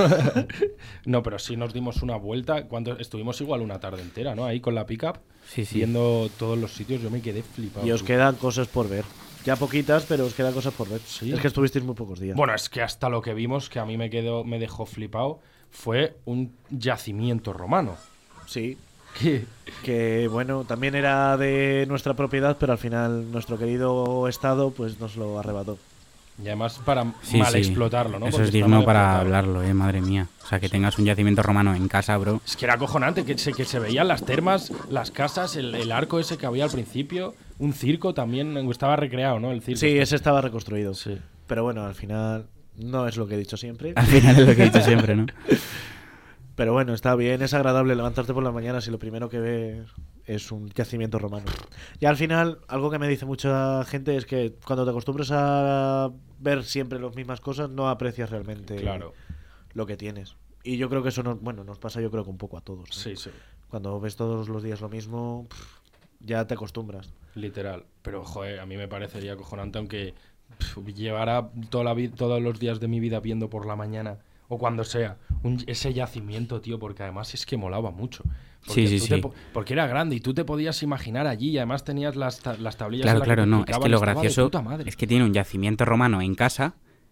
No, pero sí nos dimos una vuelta. Cuando estuvimos igual una tarde entera, ¿no? Ahí con la pickup, Sí, sí. viendo todos los sitios, yo me quedé flipado. Y os quedan cosas por ver. Ya poquitas, pero os quedan cosas por ver. Sí. Es que estuvisteis muy pocos días. Bueno, es que hasta lo que vimos, que a mí me quedó, me dejó flipado, fue un yacimiento romano. Sí. ¿Qué? Que bueno, también era de nuestra propiedad, pero al final nuestro querido Estado pues nos lo arrebató. Y además para Sí, mal sí. explotarlo, ¿no? Eso Porque es está digno mal para explotado. hablarlo, eh, madre mía. O sea, que tengas un yacimiento romano en casa, bro. Es que era acojonante, que se, que se veían las termas, las casas, el, el arco ese que había al principio, un circo también, estaba recreado, ¿no? El circo. Sí, ese estaba reconstruido. Sí. Pero bueno, al final no es lo que he dicho siempre. Al final es lo que he dicho siempre, ¿no? Pero bueno, está bien, es agradable levantarte por la mañana si lo primero que ves es un yacimiento romano. Y al final, algo que me dice mucha gente es que cuando te acostumbras a ver siempre las mismas cosas, no aprecias realmente Claro. lo que tienes. Y yo creo que eso nos, bueno, nos pasa yo creo que un poco a todos, ¿no? Sí, sí. Cuando ves todos los días lo mismo, pff, ya te acostumbras. Literal. Pero, joder, a mí me parecería acojonante, aunque pf, llevara toda la vi- todos los días de mi vida viendo por la mañana, o cuando sea, un- ese yacimiento, tío, porque además es que molaba mucho. Porque Sí, sí, tú te sí. po- porque era grande y tú te podías imaginar allí y además tenías las, ta- las tablillas Claro, en las claro, que te no. Es explicaban, que lo estaba de gracioso puta madre. es que tiene un yacimiento romano en casa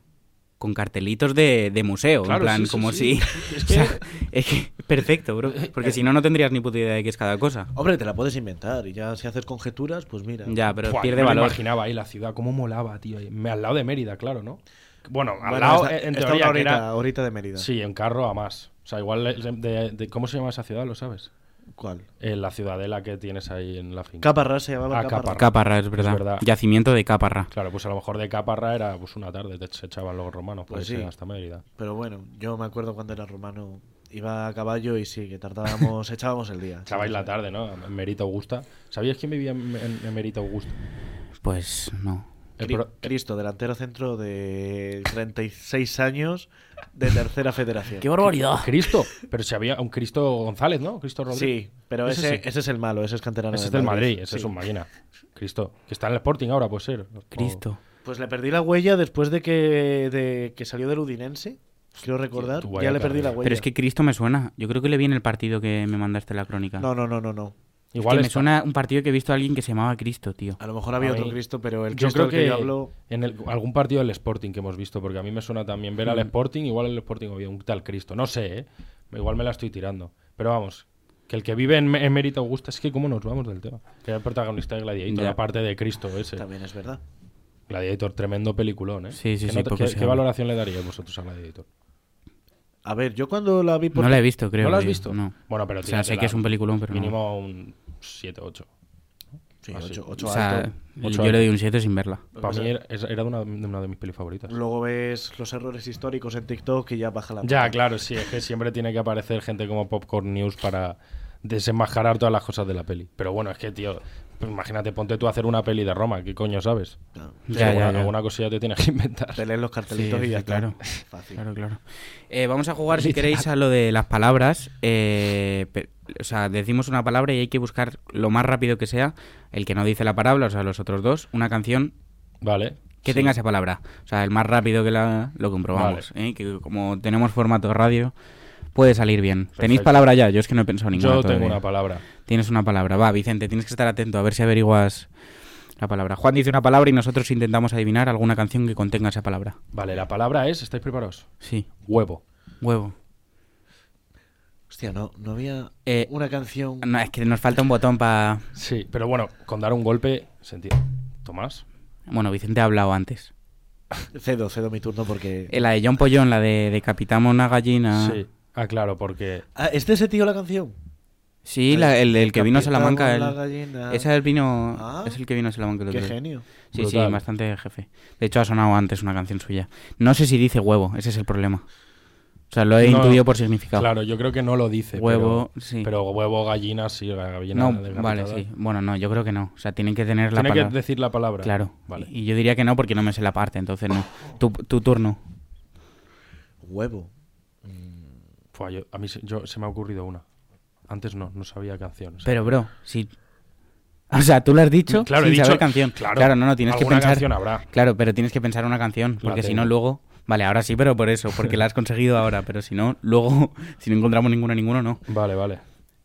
con cartelitos de, de museo. Claro, en plan, sí, sí, como sí. si... Es O que- sea, es que perfecto, bro. Porque si no, no tendrías ni puta idea de qué es cada cosa. Hombre, te la puedes inventar y ya si haces conjeturas, pues mira. Ya, pero Buah, pierde yo me valor. imaginaba ahí la ciudad, cómo molaba, tío. ahí. Me- Al lado de Mérida, claro, ¿no? Bueno, al Bueno, lado, está, eh, en está teoría, una que horita, era... horita de Mérida. Sí, en carro a más. O sea, igual de, de- de- ¿cómo se llama esa ciudad? ¿Lo sabes? ¿Cuál? Eh, la ciudadela que tienes ahí en la finca. Caparra se llamaba Ah, Caparra. Caparra. Caparra, es verdad. verdad. Yacimiento de Caparra. Claro, pues a lo mejor de Caparra era pues una tarde, te se echaban los romanos por Pues irse sí. hasta Mérida. Pero bueno, yo me acuerdo cuando era romano, iba a caballo y sí, que tardábamos, echábamos el día. Echabais la tarde, ¿no? En Mérida Augusta. ¿Sabías quién vivía en, en, en Mérida Augusta? Pues no. El Cri- pro- Cristo, delantero centro de treinta y seis años de tercera federación. ¡Qué barbaridad! Cristo. Pero si había un Cristo González, ¿no? Cristo Rodríguez. Sí, pero Ese ese, sí. ese es el malo, ese es canterano. Ese es del Madrid, ese Sí. es un máquina. Cristo. Que está en el Sporting ahora, puede ser. O- Cristo. Pues le perdí la huella después de que, de que salió del Udinense. Quiero recordar, tú vaya ya le perdí la carrera. huella. Pero es que Cristo me suena. Yo creo que le vi en el partido que me mandaste la crónica. No, no, no, no, no. Igual es que me está. suena un partido que he visto a alguien que se llamaba Cristo, tío. A lo mejor había A otro mí- Cristo, pero el Yo Cristo creo del que, que yo hablo... en el- algún partido del Sporting que hemos visto, porque a mí me suena también ver al Mm. Sporting, igual el Sporting había un tal Cristo. No sé, ¿eh? Igual me la estoy tirando. Pero vamos, que el que vive en, en Mérida Augusta, es que cómo nos vamos del tema. Que era el protagonista de Gladiator, Ya. aparte de Cristo ese. También es verdad. Gladiator, tremendo peliculón, ¿eh? Sí, sí, ¿Qué, sí, nota- poco qué- se qué habla. valoración le daríais vosotros a Gladiator? A ver, yo cuando la vi por... No la he visto, creo. ¿No la has que- visto? No. Bueno, pero O sea, sé tíratela. que es un peliculón, pero no. Mínimo un siete ocho. Sí, Ah, sí. ocho, ocho O sea, alto. Ocho yo alto. le doy un siete sin verla. Para mí era, era de, una, de una de mis pelis favoritas. Luego ves los errores históricos en TikTok y ya baja la... Ya, claro, sí, es que siempre tiene que aparecer gente como Popcorn News para desenmascarar todas las cosas de la peli. Pero bueno, es que, tío, pues imagínate, ponte tú a hacer una peli de Roma, ¿qué coño sabes? Claro. Ya, Sí, ya, alguna, ya. alguna cosilla te tienes que inventar. Te lees los cartelitos Sí, y ya sí, está. claro. Fácil. Claro, claro. Eh, vamos a jugar, si queréis, a lo de las palabras. Eh, pe- o sea, decimos una palabra y hay que buscar lo más rápido que sea, el que no dice la palabra, o sea, los otros dos, una canción Vale. que sí. tenga esa palabra. O sea, el más rápido que la lo comprobamos. ¿eh? Que como tenemos formato de radio, puede salir bien. ¿Tenéis Perfecto. palabra ya? Yo es que no he pensado ninguna Yo todavía. tengo una palabra. Tienes una palabra. Va, Vicente, tienes que estar atento a ver si averiguas la palabra. Juan dice una palabra y nosotros intentamos adivinar alguna canción que contenga esa palabra. Vale, la palabra es, ¿estáis preparados? Sí. Huevo. Huevo. Hostia, no, no había Eh, una canción... No, es que nos falta un botón para... Sí, pero bueno, con dar un golpe, sentido. Tomás. Bueno, Vicente ha hablado antes. Cedo, cedo mi turno porque... Eh, la de John Pollón, la de Decapitamos una gallina. Sí. Ah, claro, porque... Ah, ¿es de ese tío la canción? Sí, la- el, el que vino a Salamanca. Capitán el- la gallina. Ese es el vino, Ah. es el que vino a Salamanca el Qué otro día. genio. Sí, Brutal. sí, bastante jefe. De hecho, ha sonado antes una canción suya. No sé si dice huevo, ese es el problema. O sea, lo he No, intuido por significado. Claro, yo creo que no lo dice. Huevo, pero, sí. Pero huevo, gallina, sí, la gallina No, decapitada. vale, sí. Bueno, no, yo creo que no. O sea, tienen que tener la Tiene palabra. que decir la palabra. Claro. Vale. Y yo diría que no porque no me sé la parte, entonces no. Tu, tu turno. Huevo. Fua, yo- a mí se, yo- se me ha ocurrido una. Antes no, no sabía canciones. Pero, bro, sí. O sea, tú lo has dicho Claro, sin he dicho- saber canción. claro, no, no, tienes que alguna pensar. canción habrá. Claro, pero tienes que pensar una canción, porque si no tengo. luego... Vale, ahora sí, pero por eso, porque la has conseguido ahora, pero si no, luego, si no encontramos ninguna, ninguno, no. Vale, vale.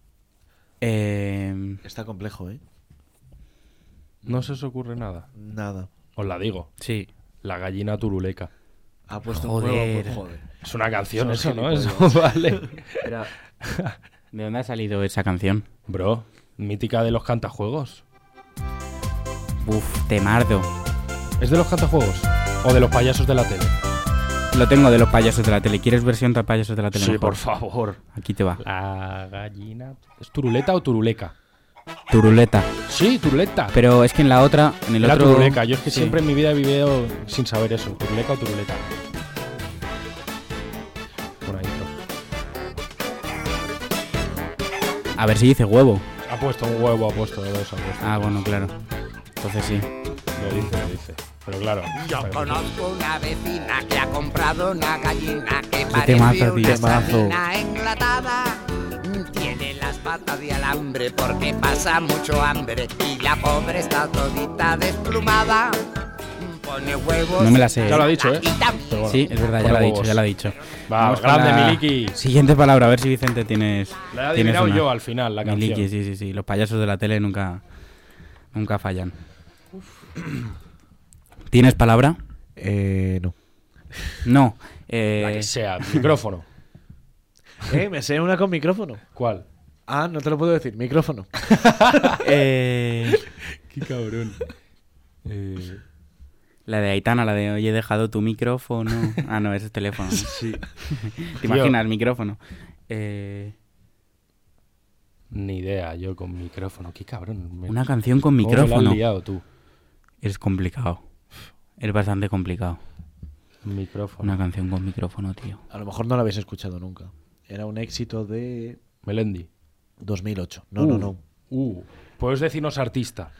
Eh, Está complejo, ¿eh? No se os ocurre nada. Nada. Os la digo. sí. La gallina turuleca. Ha puesto Joder. un huevo, pues joder. Es una canción Son eso, ¿no? Eso, gilipollas. vale. Pero, ¿de dónde ha salido esa canción? Bro, mítica de los cantajuegos. Uf, temardo. ¿Es de los cantajuegos? ¿O de los payasos de la tele? Lo tengo de los payasos de la tele. ¿Quieres versión de payasos de la tele? Sí, mejor? por favor. Aquí te va. La gallina... ¿Es turuleta o turuleca? Turuleta. Sí, turuleta. Pero es que en la otra, en el Era otro... turuleca. Yo es que Sí. siempre en mi vida he vivido sin saber eso. ¿Turuleca o turuleta? Buena intro. A ver si dice huevo. Ha puesto un huevo, ha puesto de dos, ha puesto. Ah, bueno, claro. Entonces sí. Lo dice, lo dice. Pero claro. Yo parece- conozco una vecina que ha comprado una gallina que Qué parece temazo, tío. una Temazo. sardina enlatada. Tiene las patas de alambre porque pasa mucho hambre y la pobre está todita desplumada. Pone huevos. No me la sé. Ya lo ha dicho, ¿eh? Y también Pero bueno. Sí, es verdad, ya Pone lo ha dicho, huevos. ya lo ha dicho. Va, Vamos con grande, la Miliki. Siguiente palabra, a ver si Vicente tienes. La he tienes adivinado una. yo al final, la canción. Miliki, sí, sí, sí. Los payasos de la tele nunca, nunca fallan. ¿Tienes palabra? Eh, no. No. La Eh, que sea, micrófono. Eh, me sé una con micrófono. ¿Cuál? Ah, no te lo puedo decir. Micrófono. eh, Qué cabrón. Eh, la de Aitana, la de oye, he dejado tu micrófono. Ah, no, ese es teléfono. sí. ¿Te imaginas, micrófono? Eh, Ni idea, yo con micrófono. Qué cabrón. Me- una canción con ¿Cómo me la micrófono. has liado tú? Es complicado. Es bastante complicado. Micrófono. Una canción con micrófono, tío. A lo mejor no la habéis escuchado nunca. Era un éxito de Melendi. dos mil ocho. No, no, Uh, no. Uh. ¿Puedes decirnos artista?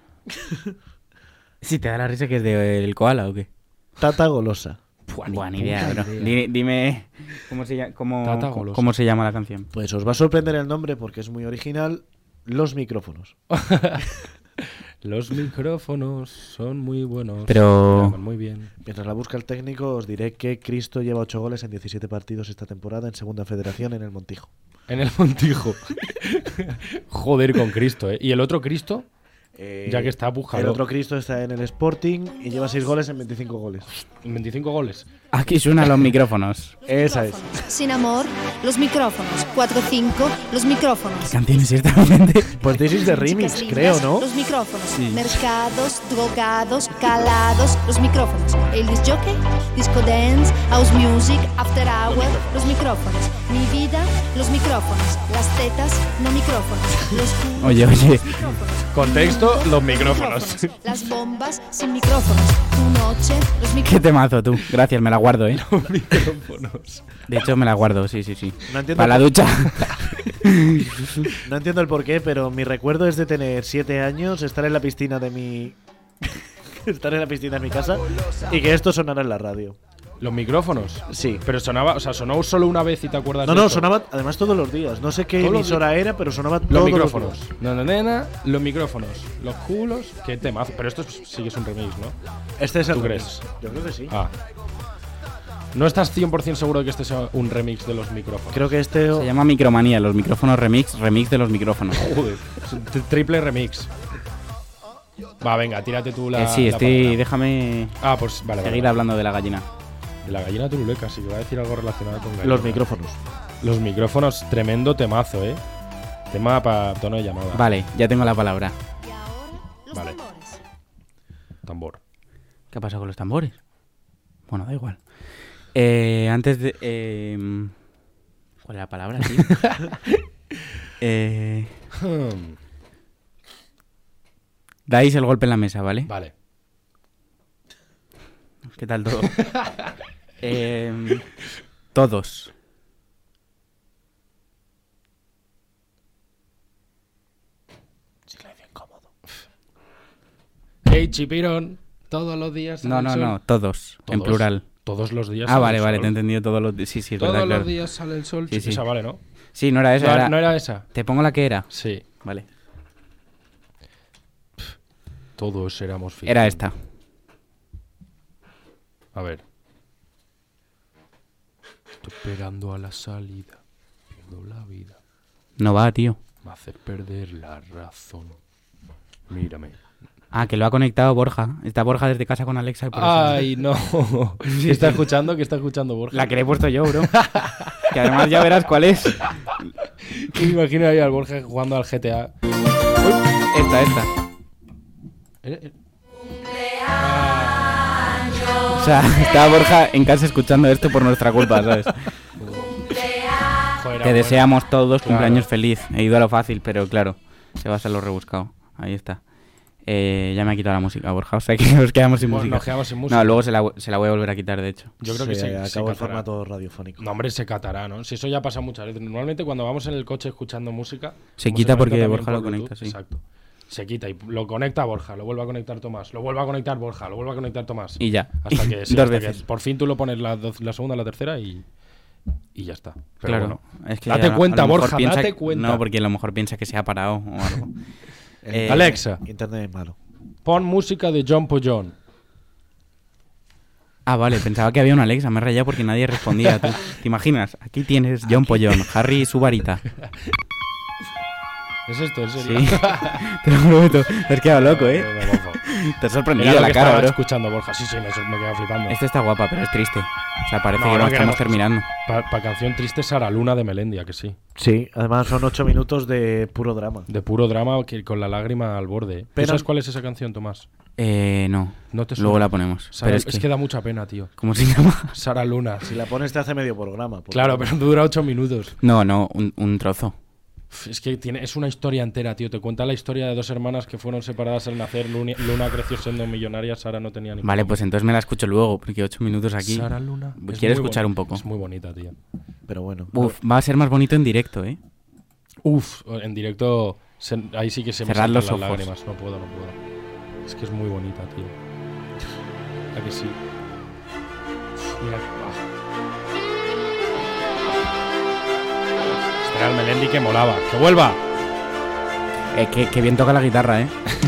¿Sí te da la risa que es de el koala o qué? Tata Golosa. Buena idea, bro. Di- Dime cómo se, llama, cómo, Tata Golosa. cómo se llama la canción. Pues os va a sorprender el nombre porque es muy original. Los micrófonos. Los micrófonos son muy buenos. Pero- Llaman muy bien. Mientras la busca el técnico, os diré que Cristo lleva ocho goles en diecisiete partidos esta temporada en Segunda Federación en el Montijo. En el Montijo. Joder con Cristo, ¿eh? ¿Y el otro Cristo? Eh, Ya que está, búscalo. El otro Cristo está en el Sporting y lleva seis goles en veinticinco goles. veinticinco goles. Aquí suenan los micrófonos. Esa es. Sin amor, los micrófonos. cuatro cinco, los micrófonos. ¿Qué canciones esta gente? Pues This is the remix, Chicas creo, lindas, ¿no? Los micrófonos. Sí. Mercados, drogados, calados, los micrófonos. El disc jockey, disco dance, house music, after hour, los micrófonos. Mi vida, los micrófonos. Las tetas, no micrófonos. Los culos, Oye, oye. los micrófonos. Contexto, Tu mundo, los micrófonos. Las bombas sin micrófonos. Tu noche, los Qué micrófonos. temazo tú. Gracias, me la guardo, ¿eh? Micrófonos. De hecho, me la guardo, sí, sí, sí. No entiendo, Para la ducha. no entiendo el porqué, pero mi recuerdo es de tener siete años, estar en la piscina de mi. estar en la piscina de mi casa y que esto sonara en la radio. Los micrófonos. Sí. Pero sonaba, o sea, sonó solo una vez y te acuerdas No, de no, eso? sonaba además todos los días. No sé qué Todos los emisora era, pero sonaba todos Los los micrófonos. días. No, no, nena, los micrófonos. Los culos. Qué temazo. Pero esto es- sí que es un remix, ¿no? Este es el ¿Tú remix. crees? Yo creo que sí. Ah. ¿No estás cien por ciento seguro de que este sea un remix de los micrófonos? Creo que este. Se llama Micromanía, los micrófonos remix, remix de los micrófonos. Joder. Es un tri- triple remix. Va, venga, tírate tú la. Eh, sí, la estoy. palabra. Déjame Ah, pues vale. seguir vale. hablando de la gallina. De la gallina turuleca, sí que va a decir algo relacionado con gallina. Los micrófonos. Los micrófonos, tremendo temazo, ¿eh? Tema para tono de llamada. Vale, ya tengo la palabra. Y ahora, los Vale. tambores. Tambor. ¿Qué ha pasado con los tambores? Bueno, da igual. Eh, antes de. Eh, ¿Cuál es la palabra, tío? eh, Hmm, dais el golpe en la mesa, ¿vale? Vale. ¿Qué tal todo? eh, todos. Hey, chipirón. Todos los días. No, sale no, el sol. no, todos, en Todos. plural. Todos los días. Ah, sale vale, el vale, sol. te he entendido todos los días. Sí, sí, es Todos verdad, los claro. días sale el sol. Sí, Sí, sí. Esa vale, ¿no? Sí, no era esa. No, era- no era esa. Te pongo la que era. Sí. Vale. Todos éramos fijos. Era esta. A ver. Estoy esperando a la salida. Pierdo la vida. No va, tío. Me haces perder la razón. Mírame. Ah, que lo ha conectado Borja. Está Borja desde casa con Alexa. Y por eso- Ay, no. ¿Qué está escuchando? ¿Qué está escuchando, Borja? La que le he puesto yo, bro. Que además ya verás cuál es. Me imagino ahí al Borja jugando al G T A. Esta, esta. Eh, eh. O sea, está Borja en casa escuchando esto por nuestra culpa, ¿sabes? Joder, Te era deseamos todos Claro. cumpleaños feliz. He ido a lo fácil, pero claro, se basa en lo rebuscado. Ahí está. Eh, ya me ha quitado la música, Borja. O sea que nos quedamos sin Bueno, música. nos quedamos sin música. No, luego se la, se la voy a volver a quitar, de hecho. Yo creo que se se, se acabó el catará. formato radiofónico. No, hombre, se catará, ¿no? Si eso ya pasa muchas veces. Normalmente cuando vamos en el coche escuchando música... Se como quita conecta porque también Borja por lo Bluetooth, conecta, sí. Exacto. Se quita y lo conecta Borja, lo vuelve a conectar Tomás, lo vuelve a conectar Borja, lo vuelve a conectar Tomás. Y ya. Hasta que, sí, Dos hasta que veces. por fin tú lo pones la, do- la segunda, la tercera y, y ya está. Pero Claro. bueno. Es que Date a lo- cuenta, a lo mejor Borja, piensa- date cuenta. No, porque a lo mejor piensa que se ha parado o algo. El- Eh, Alexa, Internet es malo. pon música de John Pollón. Ah, vale, pensaba que había una Alexa. Me he rayado porque nadie respondía. ¿Tú? ¿Te imaginas? Aquí tienes John Pollón, Harry y su varita. ¿Es esto? ¿En serio? Sí. Te lo prometo. Te has quedado loco, ¿eh? Me mozo. Te has Era sorprendido lo la que cara, estaba bro. escuchando Borja. Sí, sí, me, me he quedado flipando. Esta está guapa, pero es triste. O sea, parece No, que no no estamos queremos- terminando. Para canción triste, Sara Luna de Melendi, ¿a que sí? Sí, además son ocho minutos de puro drama. De puro drama que con la lágrima al borde. ¿Tú Pero- sabes cuál es esa canción, Tomás? Eh, no. No te Luego suena. la ponemos. Sara- pero es, es, que... que... da mucha pena, tío. ¿Cómo se llama? Sara Luna. Si la pones te hace medio programa. porque- Claro, pero dura ocho minutos. No, no, un, un trozo. Uf, Es que tiene, es una historia entera, tío. Te cuenta la historia de dos hermanas que fueron separadas al nacer. Luna, Luna creció siendo millonaria, Sara no tenía ni Vale, puta pues entonces me la escucho luego, porque ocho minutos madre. aquí. Sara Luna. Quiero Es muy escuchar boni- un poco. Es muy bonita, tío. Pero bueno. Uf, va a ser más bonito en directo, ¿eh? Uf, en directo, se- ahí sí que se me Cerrad saltan los las ojos. lágrimas. No puedo, no puedo. Es que es muy bonita, tío. ¿A que sí? Uf, mira. ah. Este era el Melendi que molaba. ¡Que vuelva! Eh, que, que bien toca la guitarra, ¿eh?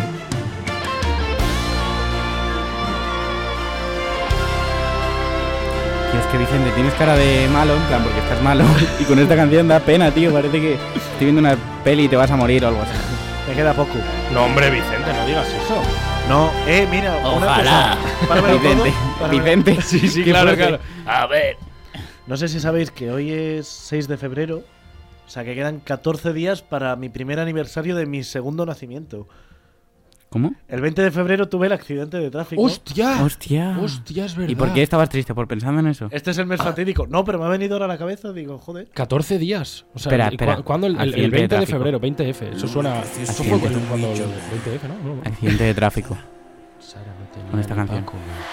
Tío, es que Vicente, tienes cara de malo, en plan, porque estás malo. Y con esta canción da pena, tío. Parece que estoy viendo una peli y te vas a morir o algo así. Me queda poco. No, hombre, Vicente, no digas eso. No, eh, mira, una Ojalá. cosa. Páramelo todo, Vicente. páramelo. Vicente. Sí, sí, Qué claro, fuerte. claro. A ver. No sé si sabéis que hoy es seis de febrero. O sea, que quedan catorce días para mi primer aniversario de mi segundo nacimiento. ¿Cómo? El veinte de febrero tuve el accidente de tráfico. ¡Hostia! Hostia. ¡Hostia, es verdad! ¿Y por qué estabas triste? ¿Por pensando en eso? Este es el mes fatídico. No, pero me ha venido ahora a la cabeza. Digo, joder. catorce días. O sea, Espera, ¿y espera. cu- ¿cuándo? El, el- el Accidente de veinte de, tráfico. febrero, veinte F. Eso suena. Eso fue cuando, cuando el veinte F, ¿no? No, no. Accidente de tráfico. Sara no tenía Con esta ni canción. pa' comer.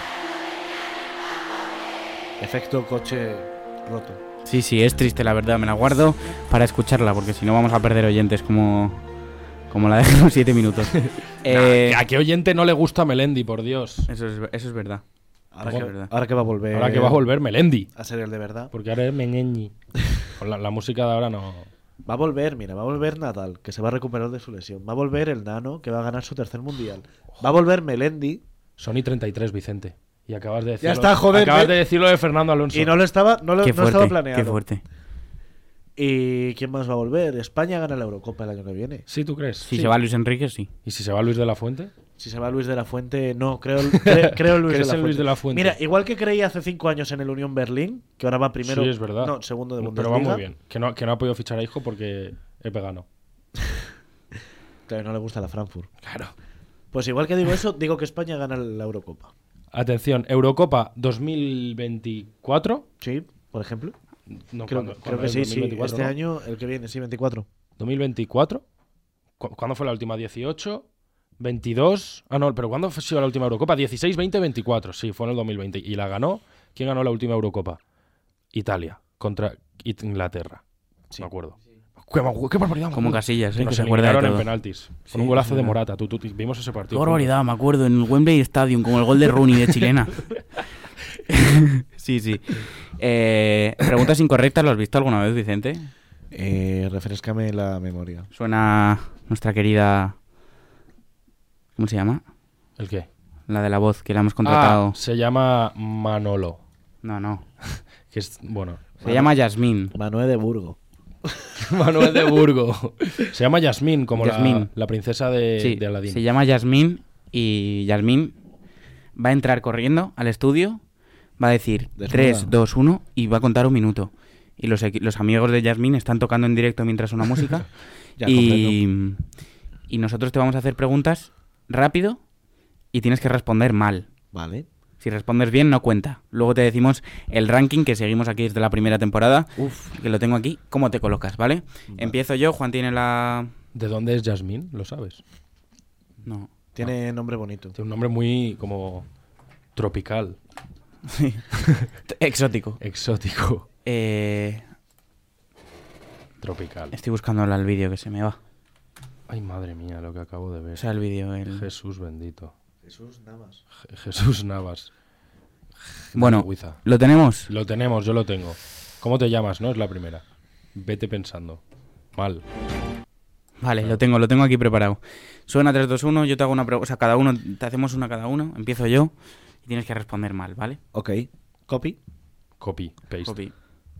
Efecto coche roto. Sí, sí, es triste, la verdad. Me la guardo para escucharla, porque si no vamos a perder oyentes como, como la de los siete minutos. Eh, Nah, ¿a qué oyente no le gusta Melendi, por Dios? eso, es, eso es verdad. Ahora, Eso que, es verdad. ahora que va a volver. Ahora que va a volver Melendi. A ser el de verdad. Porque ahora es Meñeñi. Con la, la música de ahora no. Va a volver, mira, va a volver Nadal, que se va a recuperar de su lesión. Va a volver el Nano, que va a ganar su tercer mundial. Va a volver Melendi. Sony treinta y tres, Vicente. Y acabas de decirlo. Ya está, joder, Acabas ¿eh? de decirlo de Fernando Alonso. Y no lo estaba, no lo, Qué no fuerte, estaba planeado. qué fuerte. ¿Y quién más va a volver? España gana la Eurocopa el año que viene. ¿Sí, tú crees? Si Sí. se va Luis Enrique, sí. ¿Y si se va Luis de la Fuente? Si se va Luis de la Fuente, no, creo, cre- creo Luis, de ¿Crees la en Fuente. Luis de la Fuente? Mira, igual que creí hace cinco años en el Unión Berlín, que ahora va primero. Sí, es verdad. No, segundo de Pero Bundesliga. va muy bien. Que no, que no ha podido fichar a Hijo porque es vegano. Claro, no le gusta la Frankfurt. Claro. Pues igual que digo eso, digo que España gana la Eurocopa. Atención, Eurocopa dos mil veinticuatro. Sí, por ejemplo. No, Creo, ¿cuándo- creo cuándo que es? sí, sí. dos mil veinticuatro, Este ¿no? año, el que viene, sí, veinticuatro. dos mil veinticuatro. ¿Cu- ¿Cuándo fue la última? ¿dieciocho? ¿veintidós? Ah, no, pero ¿cuándo fue la última Eurocopa? dieciséis, veinte, veinticuatro. Sí, fue en el dos mil veinte. ¿Y la ganó? ¿Quién ganó la última Eurocopa? Italia, contra Inglaterra. Sí. Me acuerdo. ¿Qué, qué barbaridad! Como Casillas, Que ¿eh? nos que se acuerda de eliminaron todo. en penaltis. Sí, Con un golazo es de verdad. Morata. Tú, tú- vimos ese Qué partido. barbaridad, me acuerdo, en el Wembley Stadium, como el gol de Rooney de chilena. Sí, sí. Eh, preguntas incorrectas, ¿lo has visto alguna vez, Vicente? Eh, refrescame la memoria. Suena nuestra querida... ¿Cómo se llama? ¿El qué? La de la voz, que la hemos contratado. Ah, se llama Manolo. No, no. Que es, bueno, Se llama Yasmín. Manuel de Burgo. Manuel de Burgo. Se llama Yasmín, como la- Yasmín. La, princesa de, Sí, de Aladín. se llama Yasmín y Yasmín va a entrar corriendo al estudio, va a decir Desnuda. tres, dos, uno y va a contar un minuto. Y los, equi- los amigos de Yasmín están tocando en directo mientras suena música. Ya, y, y nosotros te vamos a hacer preguntas rápido y tienes que responder mal. Vale. Si respondes bien, no cuenta. Luego te decimos el ranking que seguimos aquí desde la primera temporada, Uf. que lo tengo aquí. ¿Cómo te colocas, vale? Vale. Empiezo yo, Juan tiene la... ¿De dónde es Yasmín? ¿Lo sabes? No. Tiene nombre bonito. Tiene un nombre muy como tropical, Exótico. exótico. Eh, Tropical. estoy buscando el vídeo que se me va. Ay, madre mía, lo que acabo de ver. O sea, el vídeo. El... Jesús bendito. Jesús Navas. Je- Jesús Navas. Bueno, Huiza. ¿lo tenemos? Lo tenemos, yo lo tengo. ¿Cómo te llamas? No es la primera. Vete pensando. Mal. Vale, lo tengo, lo tengo aquí preparado. Suena tres, dos, uno, yo te hago una pregunta. O sea, cada uno, te hacemos una cada uno. Empiezo yo y tienes que responder mal, ¿vale? Ok. Copy. Copy, paste. Copy.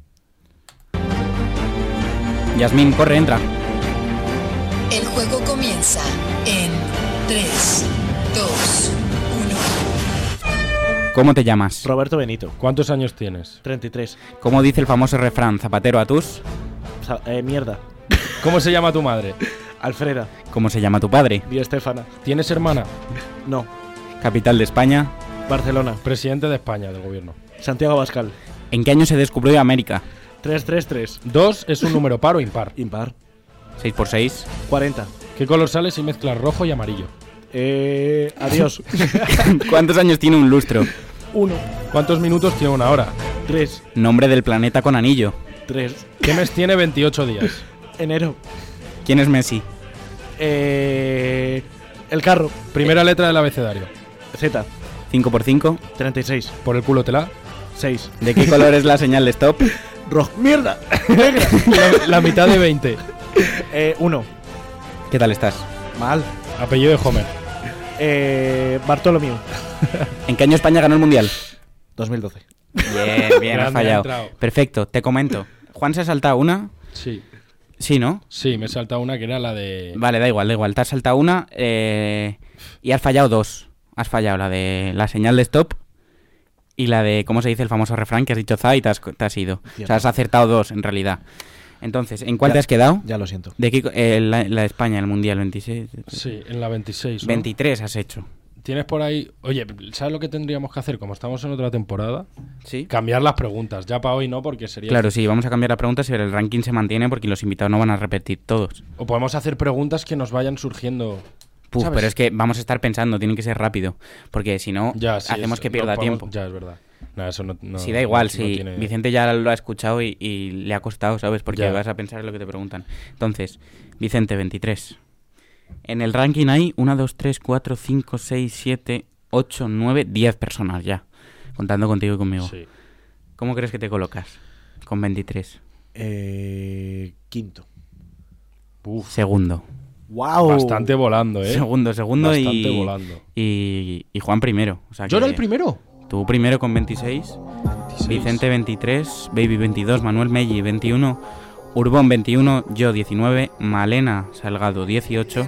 Yasmín, corre, entra. El juego comienza en tres, dos, uno. ¿Cómo te llamas? Roberto Benito. ¿Cuántos años tienes? treinta y tres. ¿Cómo dice el famoso refrán? Zapatero a tus. Sa- eh, mierda. ¿Cómo se llama tu madre? Alfreda. ¿Cómo se llama tu padre? Di Estefana. ¿Tienes hermana? No. Capital de España. Barcelona. Presidente de España, del gobierno. Santiago Abascal. ¿En qué año se descubrió América? tres tres tres. Dos es un número par o impar. Impar. seis por seis. cuarenta. ¿Qué color sale si mezclas rojo y amarillo? Eh, adiós. ¿Cuántos años tiene un lustro? Uno. ¿Cuántos minutos tiene una hora? Tres. Nombre del planeta con anillo. Tres. ¿Qué mes tiene veintiocho días? Enero. ¿Quién es Messi? Eh, el carro. Primera letra del abecedario. Z. cinco por cinco. treinta y seis. Por el culo te la. seis. ¿De qué color es la señal de stop? Rojo. ¡Mierda! La, la mitad de veinte. eh, uno. ¿Qué tal estás? Mal. Apellido de Homer. Eh, Bartolomeu. ¿En qué año España ganó el Mundial? dos mil doce. Bien, bien, has Grande, ha fallado. entrado. Perfecto, te comento. Juan se ha saltado una Sí. Sí, ¿no? Sí, me he saltado una que era la de... Vale, da igual, da igual. Te has saltado una eh, y has fallado dos. Has fallado la de la señal de stop y la de, ¿cómo se dice el famoso refrán? Que has dicho za y te has, te has ido. Cierto. O sea, has acertado dos, en realidad. Entonces, ¿en cuál ya, te has quedado? Ya lo siento. De Kiko, eh, la, la de España, el Mundial veintiséis. Sí, en la veintiséis, ¿no? veintitrés has hecho. Tienes por ahí... Oye, ¿sabes lo que tendríamos que hacer? Como estamos en otra temporada, sí, cambiar las preguntas. Ya para hoy no, porque sería... Claro, sí, vamos a cambiar las preguntas y el ranking se mantiene porque los invitados no van a repetir todos. O podemos hacer preguntas que nos vayan surgiendo... Puf, ¿sabes? pero es que vamos a estar pensando, tiene que ser rápido. Porque si no, ya, sí, hacemos es, que pierda no podemos, tiempo. Ya, es verdad. Nada, eso no, no, sí, da igual, no, sí. No tiene... Vicente ya lo ha escuchado y, y le ha costado, ¿sabes? Porque ya. vas a pensar en lo que te preguntan. Entonces, Vicente, veintitrés. En el ranking hay uno, dos, tres, cuatro, cinco, seis, siete, ocho, nueve, diez personas ya. Contando contigo y conmigo. Sí. ¿Cómo crees que te colocas con veintitrés? Eh, quinto. Uf. Segundo. ¡Wow! Bastante volando, ¿eh? Segundo, segundo Bastante y, volando. y... Y Juan primero. O sea ¿Yo que era el primero? Tú primero con veintiséis. veintiséis. Vicente veintitrés. Baby veintidós. Manuel Melli veintiuno. Urbón veintiuno. Yo diecinueve. Malena Salgado dieciocho.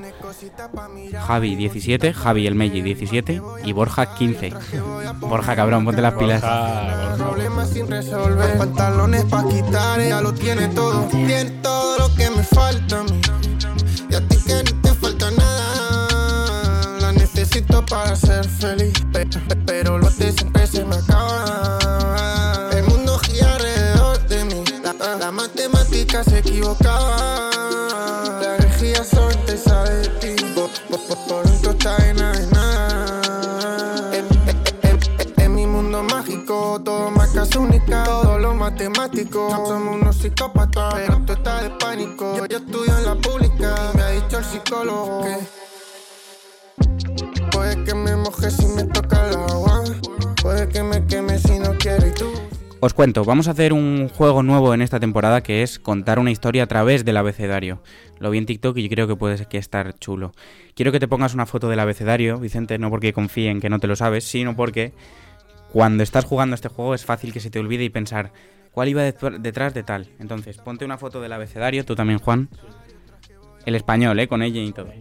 Javi diecisiete. Javi el Melli diecisiete. Y Borja quince. Borja, cabrón, ponte las pilas. Borja, Borja. Problemas sin resolver. Pantalones pa' quitar. Ella lo tiene todo. Tiene todo lo que me falta a mí. Y a ti que no te falta nada. La necesito para ser feliz. Pero lo de siempre se me acaba. El mundo gira alrededor de mí. La, la matemática se equivocaba. La energía sorteza de ti. Por, por, por, por un total de nada de nada. En, en, en, en mi mundo mágico, todo marcas únicas. Todo lo matemático. No somos unos psicópatas, pero tú estás de pánico. Yo, yo estudio en la pública. Me ha dicho el psicólogo que puede que me moje si me toca el agua. Puede que me queme si no quiero y tú. Os cuento, vamos a hacer un juego nuevo en esta temporada que es contar una historia a través del abecedario. Lo vi en TikTok y creo que puede que estar chulo. Quiero que te pongas una foto del abecedario, Vicente, no porque confíe en que no te lo sabes, sino porque cuando estás jugando este juego es fácil que se te olvide y pensar cuál iba detrás de tal. Entonces, ponte una foto del abecedario, tú también, Juan. El español, ¿eh? Con ella y todo.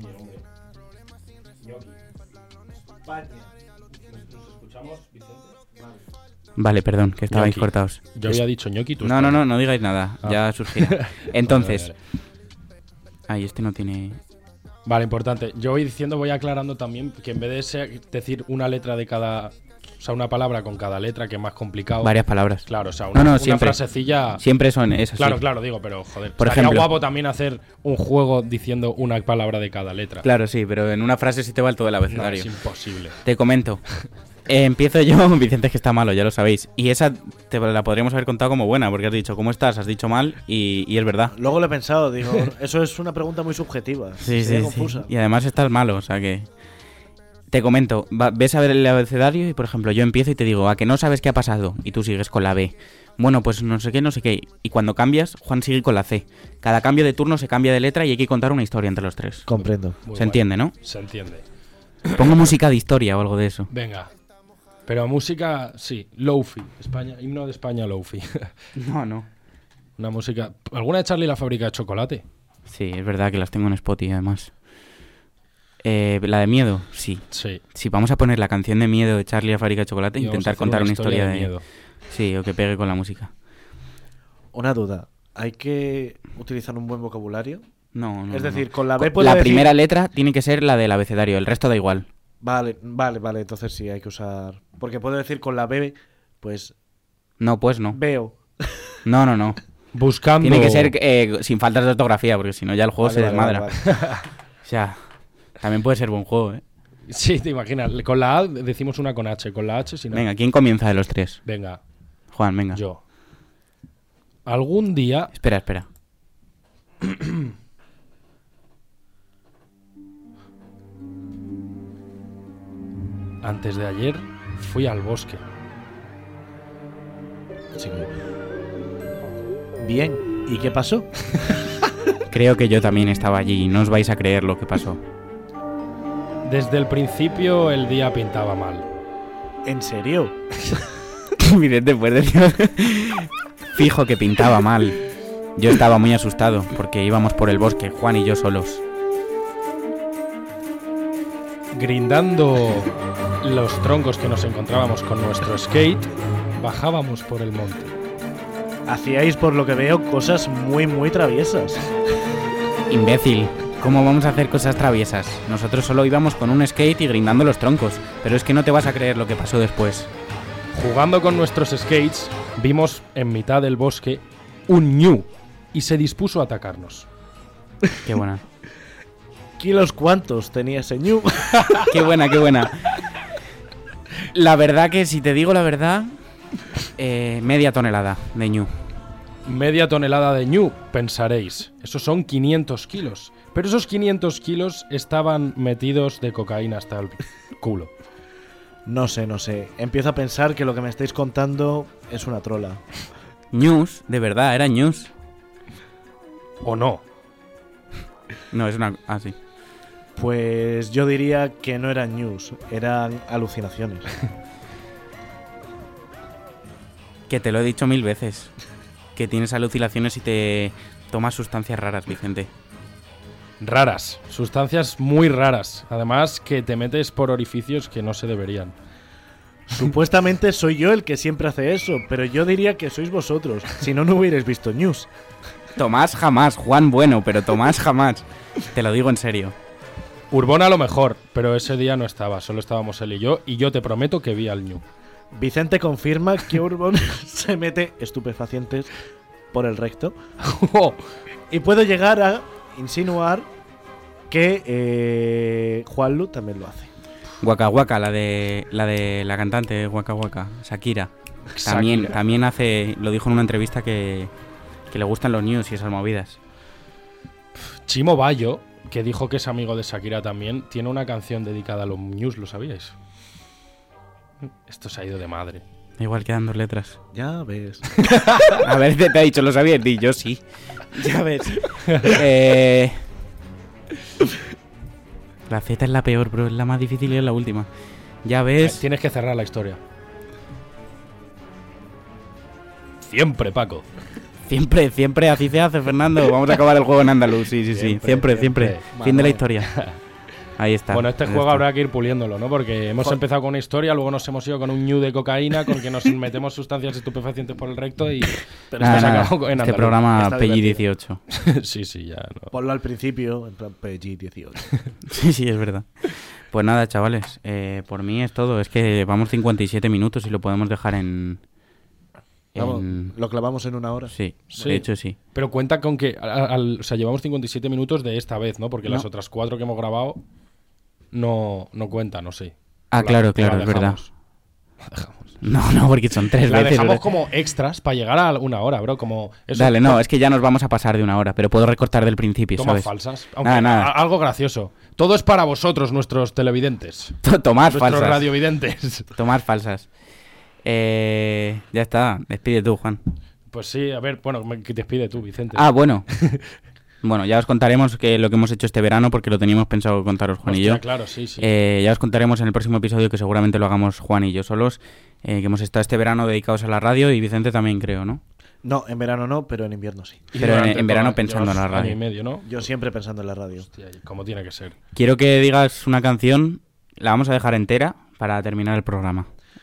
Vale, perdón, que estabais Ñoqui. cortados. Yo había dicho ñoqui, tú No, no, no, no digáis nada, Ah. ya surgirá. Entonces, Vale, vale. ay, este no tiene... Vale, importante. Yo voy diciendo, voy aclarando también que en vez de ser- decir una letra de cada... O sea, una palabra con cada letra, que es más complicado. Varias palabras. Claro, o sea, una, No, no, una siempre. frasecilla... Siempre son esas. Claro, sí. claro, digo, pero joder. Por estaría ejemplo. guapo también hacer un juego diciendo una palabra de cada letra. Claro, sí, pero en una frase sí te va el todo el No, abecedario. es imposible. Te comento. Eh, empiezo yo, Vicente, es que está malo, ya lo sabéis. Y esa te la podríamos haber contado como buena, porque has dicho, ¿cómo estás? Has dicho mal y, y es verdad. Luego lo he pensado, digo, eso es una pregunta muy subjetiva. Sí, sería sí, confusa. sí. Y además estás malo, o sea que... Te comento, va- ves a ver el abecedario y, por ejemplo, yo empiezo y te digo, ¿a que no sabes qué ha pasado? Y tú sigues con la B. Bueno, pues no sé qué, no sé qué. Y cuando cambias, Juan sigue con la C. Cada cambio de turno se cambia de letra y hay que contar una historia entre los tres. Comprendo. Muy Se guay. entiende, ¿no? Se entiende. Pongo música de historia o algo de eso. Venga. Pero música, sí, Lofi. España, himno de España, Lofi. No, no. Una música... ¿Alguna de Charlie y la fábrica de chocolate? Sí, es verdad que las tengo en Spotify, además. Eh, la de miedo, sí. Sí. Sí, vamos a poner la canción de miedo de Charlie y la fábrica de chocolate e Y vamos a intentar hacer contar una historia, de... miedo. Sí, o que pegue con la música. Una duda. ¿Hay que utilizar un buen vocabulario? No, no. Es no, decir, no. con la B Co- puedo La decir- primera letra tiene que ser la del abecedario, el resto da igual. Vale, vale, vale. Entonces sí, hay que usar... Porque puedo decir con la B, pues No, pues no. veo. No, no, no. Buscando... Tiene que ser eh, sin faltas de ortografía, porque si no ya el juego Vale, se vale, desmadra. vale, vale. O sea, también puede ser buen juego, ¿eh? Sí, te imaginas. Con la A decimos una con H. Con la H sin A. Venga, ¿quién comienza de los tres? Venga, Juan, venga. yo. Algún día... Espera, espera. Antes de ayer fui al bosque. Así que- Bien. ¿Y qué pasó? Creo que yo también estaba allí y no os vais a creer lo que pasó. Desde el principio el día pintaba mal. ¿En serio? Evidente, pues decir. Fijo que pintaba mal. Yo estaba muy asustado porque íbamos por el bosque, Juan y yo solos. Grindando los troncos que nos encontrábamos con nuestro skate, bajábamos por el monte. Hacíais, por lo que veo, cosas muy, muy traviesas. Imbécil, ¿cómo vamos a hacer cosas traviesas? Nosotros solo íbamos con un skate y grindando los troncos, pero es que no te vas a creer lo que pasó después. Jugando con nuestros skates, vimos en mitad del bosque un ñu y se dispuso a atacarnos. Qué buena. ¿Kilos cuántos tenía ese ñu? Qué buena, qué buena. La verdad que, si te digo la verdad, eh, media tonelada de ñu. Media tonelada de ñu, pensaréis. Esos son quinientos kilos. Pero esos quinientos kilos estaban metidos de cocaína hasta el culo. No sé, no sé. Empiezo a pensar que lo que me estáis contando es una trola. Ñus, de verdad, eran ñus. ¿O no? No, es una... Ah, sí. Pues yo diría que no eran news, eran alucinaciones. Que te lo he dicho mil veces. Que tienes alucinaciones y te tomas sustancias raras, Vicente. Raras, sustancias muy raras. Además que te metes por orificios que no se deberían. Supuestamente soy yo el que siempre hace eso, pero yo diría que sois vosotros. Si no, no hubierais visto news. Tomás jamás, Juan bueno, pero Tomás jamás. Te lo digo en serio. Urbona a lo mejor, pero ese día no estaba, solo estábamos él y yo, y yo te prometo que vi al ñu. Vicente confirma que Urbon se mete estupefacientes por el recto. Y puedo llegar a insinuar que eh, Juanlu también lo hace. Waka Waka, la de la de la cantante Waka Waka, Shakira. También, Shakira. también hace, lo dijo en una entrevista que, que le gustan los news y esas movidas. Chimo Bayo, que dijo que es amigo de Shakira también, tiene una canción dedicada a los news, ¿lo sabíais? Esto se ha ido de madre. Igual quedan dos letras. Ya ves. A ver, te, te ha dicho, ¿lo sabías? Y yo sí. Ya ves. eh... La Z es la peor, pero es la más difícil y es la última. Ya ves. Eh, tienes que cerrar la historia. Siempre, Paco. Siempre, siempre así se hace, Fernando. Vamos a acabar el juego en andaluz. Sí, sí, sí. Siempre, Siempre, siempre. siempre. Fin de la Vamos. historia. Ahí está. Bueno, este Ya juego está. habrá que ir puliéndolo, ¿no? Porque hemos Joder. empezado con una historia, luego nos hemos ido con un ñu de cocaína, con que nos metemos sustancias estupefacientes por el recto y... Pero Nada, esto se ha nada. acabado en Este andaluz. programa Está P G divertido. dieciocho. Sí, sí, ya no. Ponlo al principio, en plan P G dieciocho. Sí, sí, es verdad. Pues nada, chavales. Eh, por mí es todo. Es que vamos cincuenta y siete minutos y lo podemos dejar en... Vamos, en... lo clavamos en una hora. Sí, Sí. de hecho sí. Pero cuenta con que... al- al- o sea, llevamos cincuenta y siete minutos de esta vez, ¿no? Porque No. las otras cuatro que hemos grabado no, no cuentan, no sé. Ah, La- claro, la claro, es verdad. dejamos. La dejamos. No, no, porque son tres La veces. dejamos ¿verdad? como extras para llegar a una hora, bro. Como eso, Dale, no, es que ya nos vamos a pasar de una hora, pero puedo recortar del principio, tomas ¿sabes? falsas. Aunque Nada, nada. a- algo gracioso. Todo es para vosotros, nuestros televidentes. Tomás Nuestros falsas. radiovidentes. Tomás falsas. Eh, ya está, despide tú, Juan. Pues sí, a ver, bueno, me- que te despide tú, Vicente. Ah, bueno. Bueno, ya os contaremos que lo que hemos hecho este verano, porque lo teníamos pensado contaros Juan y Hostia, yo. claro, sí, sí. Eh, ya os contaremos en el próximo episodio, que seguramente lo hagamos Juan y yo solos, eh, que hemos estado este verano dedicados a la radio y Vicente también, creo, ¿no? No, en verano no, pero en invierno sí. Y pero en- durante en verano todo- pensando en la llevas año radio. y medio, ¿no? Yo siempre pensando en la radio. Hostia, como tiene que ser. Quiero que digas una canción, la vamos a dejar entera para terminar el programa.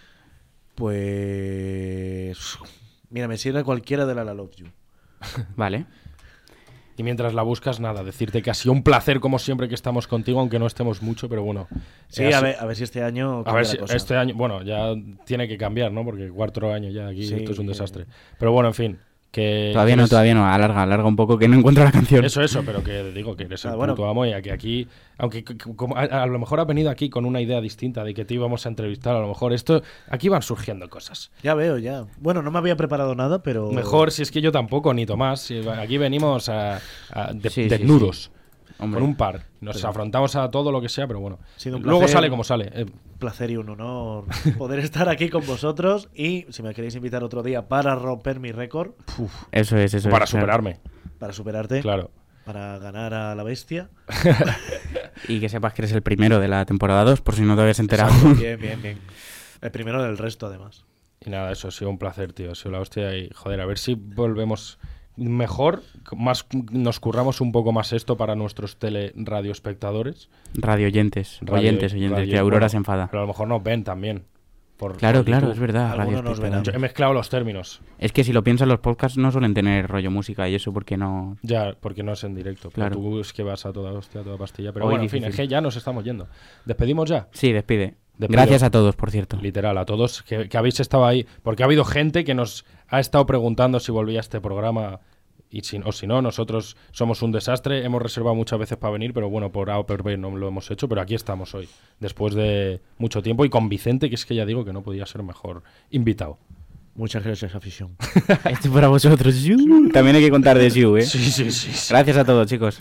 Pues... Mira, me sirve cualquiera de la La Love You. Vale. Y mientras la buscas, nada, decirte que ha sido un placer como siempre que estamos contigo, aunque no estemos mucho, pero bueno. Sí, Eh, ha a si- ver, a ver si este año A cambia ver la si cosa. este año, bueno, ya tiene que cambiar, ¿no? Porque cuarto año ya aquí, Sí, esto es un que- desastre. Pero bueno, en fin, que... Todavía que no, eres- todavía no. Alarga, alarga un poco, que no encuentro la canción. Eso, eso, pero que digo que eres el Ah, bueno. puto amo y a que aquí, aunque c- c- como a, a lo mejor ha venido aquí con una idea distinta de que te íbamos a entrevistar, a lo mejor esto, aquí van surgiendo cosas. Ya veo, ya. Bueno, no me había preparado nada, pero... Mejor, si es que yo tampoco, ni Tomás, si aquí venimos a, a de- Sí, sí, desnudos, Hombre. con un par. Nos Pero- afrontamos a todo lo que sea, pero bueno. Ha sido un Luego placer. sale como sale. Eh, Un placer y un honor poder estar aquí con vosotros y si me queréis invitar otro día para romper mi récord, Eso es, eso para es. claro. superarme, para superarte, claro. para ganar a la bestia. Y que sepas que eres el primero de la temporada dos, por si no te habías enterado. Bien, bien, bien. El primero del resto, además. Y nada, eso ha sido un placer, tío. Ha sido la hostia y, joder, a ver si volvemos mejor, más nos curramos un poco más esto para nuestros teleradioespectadores. Radio oyentes, Radio- oyentes, oyentes, radio- que Aurora bueno, se enfada. Pero a lo mejor nos ven también. Por, Claro, por claro, YouTube. es verdad. Algunos radio nos espectadores. Yo he mezclado los términos. Es que si lo piensas, los podcasts no suelen tener rollo música y eso porque no... Ya, porque no es en directo. Pero Claro. tú es que vas a toda hostia, a toda pastilla. Pero Hoy bueno, en fin, difícil. es que ya nos estamos yendo. ¿Despedimos ya? Sí, despide. Despido. Gracias a todos, por cierto. Literal, a todos que, que habéis estado ahí. Porque ha habido gente que nos ha estado preguntando si volvía a este programa. Y si, o si no, nosotros somos un desastre. Hemos reservado muchas veces para venir, pero bueno, por A o por B no lo hemos hecho. Pero aquí estamos hoy, después de mucho tiempo. Y con Vicente, que es que ya digo que no podía ser mejor invitado. Muchas gracias, afición. Esto para vosotros. Xiu. También hay que contar de Xiu, ¿eh? Sí, sí, sí. sí. Gracias a todos, chicos.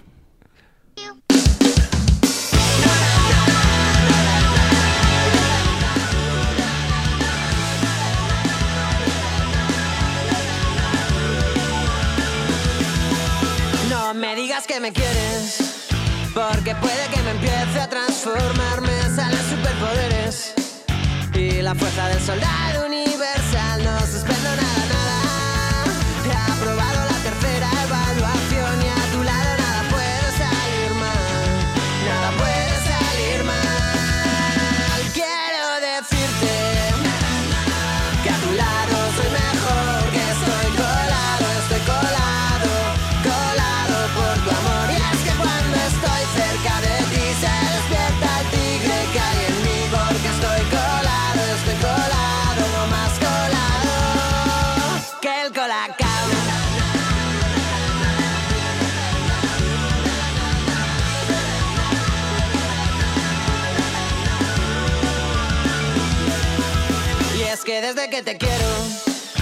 No me digas que me quieres, porque puede que me empiece a transformarme. Salen superpoderes y la fuerza del soldado universal no suspendo nada, nada. He aprobado la tercera evaluación y a tu lado nada puede salir mal, nada puede salir mal. Quiero decirte que a tu lado soy mejor, que estoy colado, estoy colado, colado por tu amor. Y es que cuando estoy cerca de ti se despierta el tigre que hay en mí, porque estoy colado, estoy colado, no más colado que el colacao. Y es que desde que te quiero